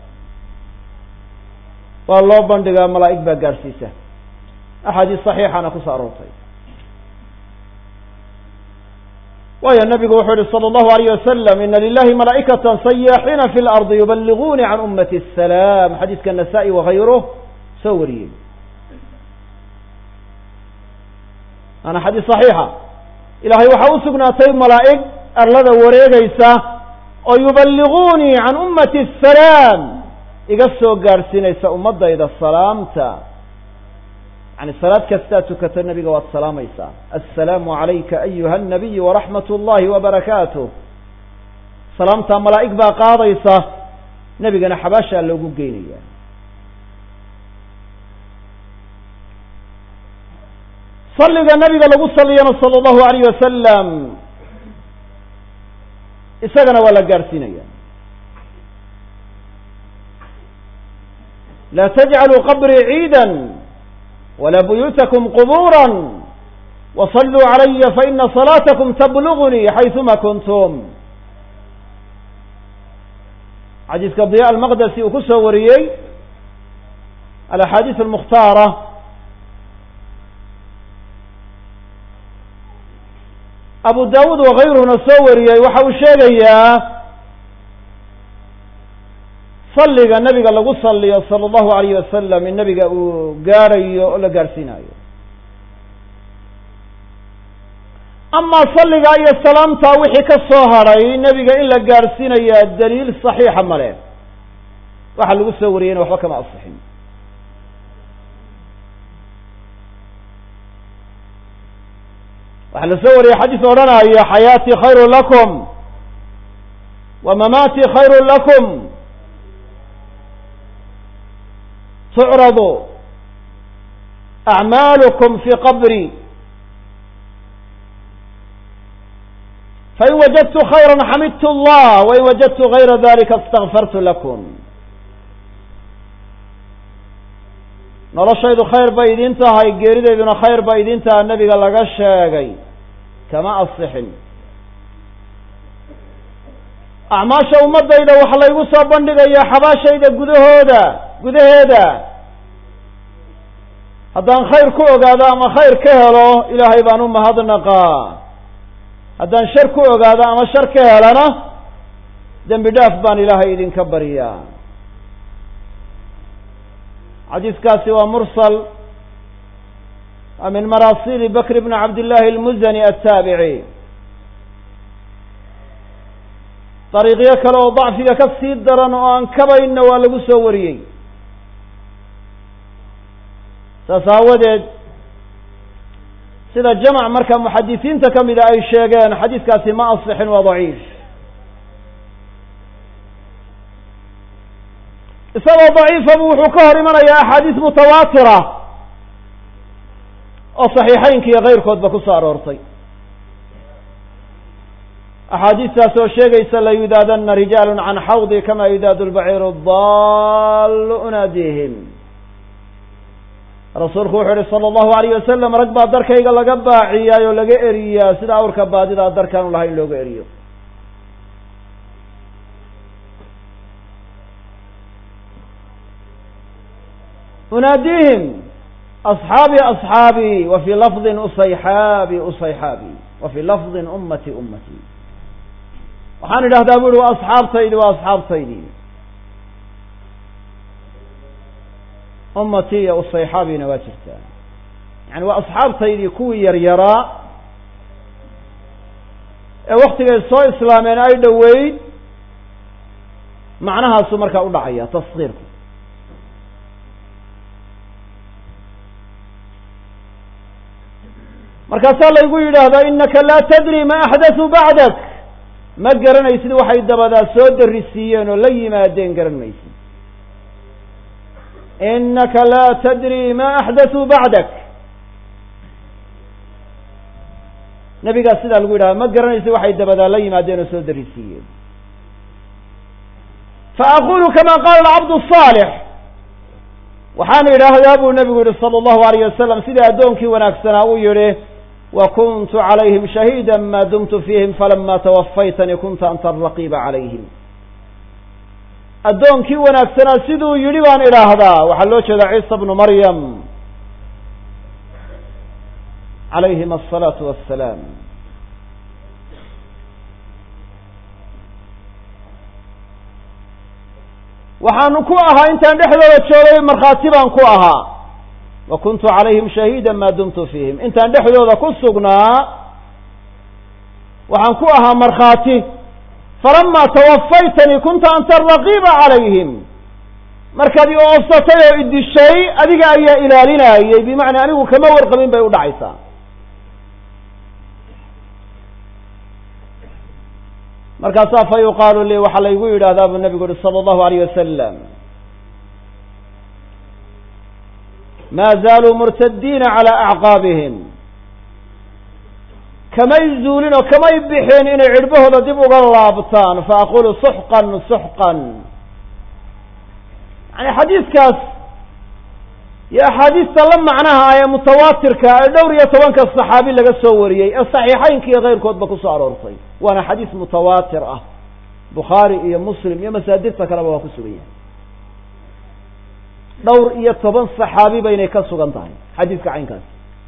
waa loo bandhigaa malaa'ig baa gaadhsiisa axaadiis saxiixana ku soo aroortay waayo nabigu wuxuu yihi salى اllahu alayh wasalam ina lilahi malaa'ikatan sayaaxiina fi lardi yubaliguuni can ummati asalaam xadiiska nasaa-i wagayruh soo wariyey ana xadiis saxiixa ilahay waxaa u sugnaatay malaa'ig arlada wareegaysa oo yubaliguunii can ummati asalaam iga soo gaadhsiinaysa ummadayda salaamta yani salaad kastaa tukata nabiga waad salaamaysaa assalaamu calayka ayuha الnabiy waraxmat اllahi wabarakaatuh salaamtaa malaa'ig baa qaadaysa nebigana xabaashaa loogu geynaya salliga nabiga lagu saliyana salى اllahu alayh wasalam isagana waa la gaadhsiinaya laa tajcaluu qabrii ciida ولا بيوتكم قبورا وصلوا علي فإن صلاتكم تبلغني حيثما كنتم حديث ضياء المقدسي وكسو وريي الأحاديث المختارة أبو داود وغيره نسوري وحاو شيغيا صلiga nabiga lagu saliyo salى الlahu عalayه wasalam in nabiga uu gaarayo oo la gaarsiinayo amaa salliga iyo salaamta wixii ka soo haray nebiga in la gaarsiinaya daliil صaxiixa male waxa lagu soo wariyeyna waxba kama asixin waxaa la soo wariyey xadiis odhanaya xayaatii khayru lakum wa mamaatii khayru lakum تعرض أعمالكم في قبري فإن وجدت خيرا حمدت الله وإن وجدت غير ذلك استغفرت لكم noloshaydu khayr bay idin tahay geeridayduna khayr bay idin tahay nabiga laga sheegay kama asixin acmaasha ummadayda waxa laygu soo bandhigayaa xabaashayda gudahooda gudaheeda haddaan khayr ku ogaado ama khayr ka helo ilaahay baan u mahadnaqaa haddaan shar ku ogaado ama shar ka helana dembi dhaaf baan ilaahay idinka baryaa xadiiskaasi waa mursal min maraasili bakr bni cabdillahi almuzani altaabici dariiqyo kale oo dacfiga ka sii daran oo aan kabayna waa lagu soo wariyey saas aawadeed sida jamac marka muxadisiinta ka mida ay sheegeen xadiiskaasi ma asixin waa daciif isagoo daciifabu wuxuu ka hor imanayaa axaadiis mutawaatira oo saxiixeynka iyo keyrkoodba ku soo aroortay axaadiistaas oo sheegaysa la yudaadana rijaalu can xawdi kama yudaadu lbaciiru daalu unaadihim rasuulku wuxuu yihi salى اllahu alayh wasalam rag baa darkayga laga baaciyaay oo laga eriyaa sida awrka baadidaa darkaanu lahayn looga eriyo unaadihim asxaabi asxaabi wa fii lafdi usayxaabi usayxaabi wa fii lafdi ummati ummati waxaan idhahdaa bu uhi waa asxaabtaydi waa asxaabtaydii ummatii iyo usayxaabina waa jirtaa yani waa asxaabtaydii kuwii yaryaraa ee waktigay soo islaameen ay dhoweyd macnahaasuu markaa u dhacaya taskiirku markaasaa laygu yidhaahdaa inaka laa tadri ma axdaثuu bacdak ma garanaysid waxay dabadaa soo darisiiyeen oo la yimaadeen garan maysid inaka laa tadri ma axdaثuu bacdak nabigaas sidaa lagu yidhahda ma garanaysid waxay dabadaa la yimaadeen oo soo darisiiyeen faaqulu kama qaala alcabd الصaalix waxaan idhaahdaa buu nabigu yihi salى اllahu alayh wasalam sidai addoonkii wanaagsanaa uu yihi وkuntu عalayhim شhahيida ma dumtu fiihim falama twafaytanii kunta anta الraqiba عalayhim addoonkii wanaagsanaa siduu yidhi baan idhaahdaa waxaa loo jeeda ciisa bnu maryam عalayhim الصalaaةu waالsalaam waxaanu ku ahaa intaan dhexdooda joogay markhaati baan ku ahaa wakuntu calayhim shahiida maa dumtu fiihim intaan dhexdooda ku sugnaa waxaan ku ahaa markhaati falamaa tawafaytanii kunta anta araqiiba calayhim markaad i oofsatay oo idishay adiga ayaa ilaalinayay bimacnaa anigu kama warqabin bay u dhacaysaa markaasaa fa yuqaalu lii waxaa laygu yidhahdaa buu nabigu uhi sala allahu alayh wasalam ma zaaluu murtadiina calى acqaabihim kamay zuulin oo kamay bixin inay cidhbahooda dib uga laabtaan faaqulu suxqan suxqan yani xadiiskaas iyo axaadiista la macnaha ee mutawaatirka ee dhowr iyo tobanka saxaabi laga soo wariyey ee saxiixaynka iyo keyrkoodba kusoo aroortay waana xadiis mutawaatir ah bukhaari iyo muslim iyo masaadirta kaleba waa ku sugan yahay dhowr iyo toban saxaabi baynay ka sugan tahay xadiiska caynkaas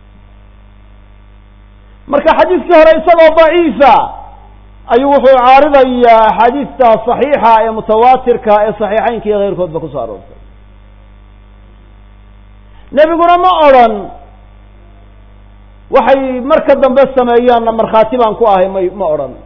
marka xadiiskii hore isagoo daciifa ayuu wuxuu caaridayaa axaadiista saxiixa ee mutawaatirka ee saxiixaynka iyo keyrkoodba kusoo aroortay nebiguna ma odrhan waxay marka dambe sameeyaanna markhaati baan ku ahay may ma odhan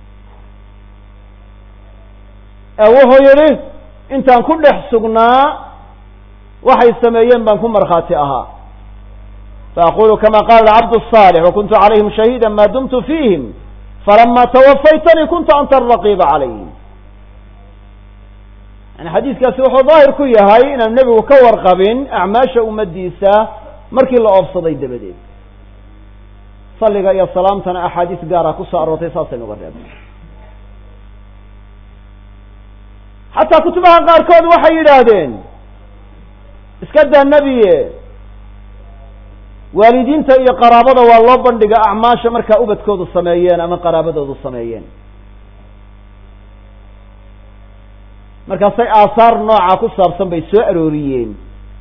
ee wuxuu yidhi intaan ku dhex sugnaa waxay sameeyeen baan ku markhaati ahaa faaqulu kama qaala alcabd الصaalix wakuntu calayhim shahiida ma dumtu fiihim falama twafaytanii kunta anta araqiba calayhim yani xadiiskaasi wuxuu daahir ku yahay inaanu nebigu ka warqabin acmaasha ummadiisa markii la oofsaday dabadeed salliga iyo salaamtana axaadiis gaara kusoo aroortay saasaynu uga reebnay xataa kutubaha qaarkood waxay yidhaahdeen iska daa nebiye waalidiinta iyo qaraabada waa loo bandhiga acmaasha markaa ubadkoodu sameeyeen ama qaraabadoodu sameeyeen markaasay aahaar nooca ku saabsan bay soo arooriyeen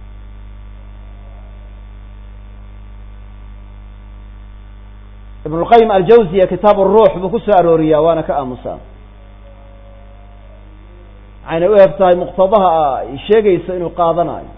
ibn اlqayim aljawziya kitaab الruux buu ku soo arooriyaa waana ka aamusaa waxayna u eg tahay muqtadaha ay sheegayso inuu qaadanayo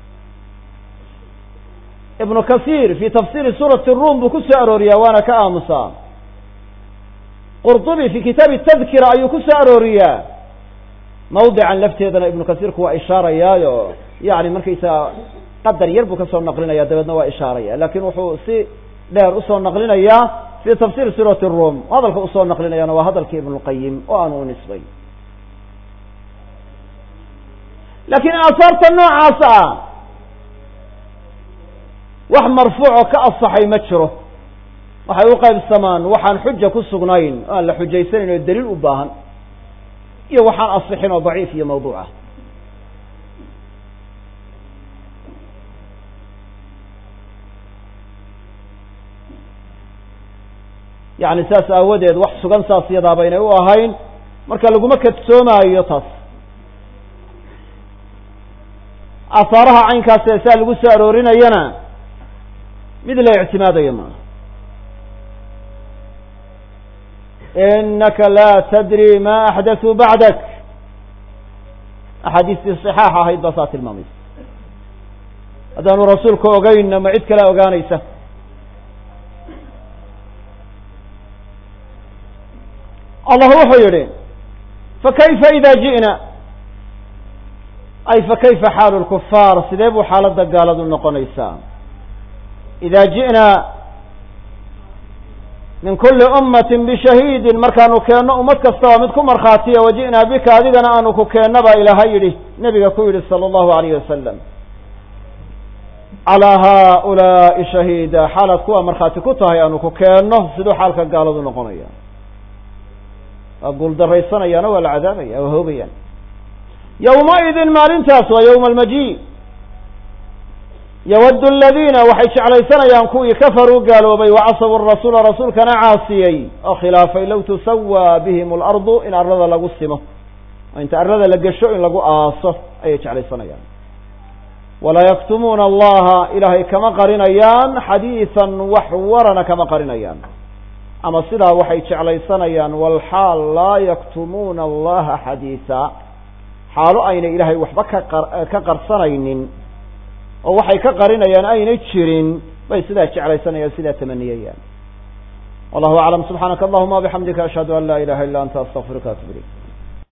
ibnu kasiir fi tafsiri suurati الrum buu ku soo arooriyaa waana ka aamusaa qurطubi fi kitaabi tadkira ayuu ku soo arooriyaa mawdican lafteedana ibnu kasiirku waa ishaarayaayo yani markaysaga qadar yar buu kasoo naqlinaya dabeedna waa ishaaraya lakin wuxuu si dheer usoo naqlinayaa fi tafsiri suurati الrum hadalka usoo naqlinayana waa hadalkii ibn اlqayim oo aanu u nisbay laakiin aahaarta noocaas ah wax marfuucoo ka asaxay ma jiro waxay u qaybsamaan waxaan xuja ku sugnayn o aan la xujaysanayn oo daliil u baahan iyo waxaan asixin oo daciif iyo mawduuc ah yani saas aawadeed wax sugan saas yadaa baynay u ahayn marka laguma kadsoomaayo taas aahaaraha caynkaas ee saa lagu soo aroorinayana mid la ictimaadayo maaha inaka laa tadri ma axdaثuu bacdak axaadiistii صixaax ahayd baa saa tilmaamaysa haddaanu rasuulku ogeynna ma cid kale ogaanaysa allah wuxuu yihi fakayfa ida ji'na ay fakayfa xaalu lkufaar sidee buu xaaladda gaaladu noqonaysaa ida ji'na min kuli ummatin bishahiidin markaanu keenno ummad kastaba mid ku markhaatiya waji'naa bika adigana aanu ku keenno baa ilaahay yidhi nebiga ku yidhi sala allahu alayh wasalam calaa haaulaa'i shahiida xaalaad kuwa markhaati ku tahay aanu ku keenno siduu xaalka gaaladu noqonaya waa guuldarraysanayaano waa la cadaabaya waa hoobayaan yowmaidin maalintaas waa yowma almaji yawaddu aladiina waxay jeclaysanayaan kuwii kafaruu gaaloobay wacasabu rasuula rasuulkana caasiyey oo khilaafay low tusawaa bihim alardu in arlada lagu simo oo inta arlada la gesho in lagu aaso ayay jeclaysanayaan walaa yaktumuuna allaha ilaahay kama qarinayaan xadiisan wax warana kama qarinayaan ama sidaa waxay jeclaysanayaan walxaal laa yaktumuuna allaha xadiisa xaalo ayna ilaahay waxba ka ka qarsanaynin oo waxay ka qarinayaan aynay jirin bay sidaa jeclaysanayaan sidaa tamaniyayaan wallahu aclam subxaanaka allahuma wabixamdika ashhadu an laa ilaha illa anta astaqfiruka atub ilayk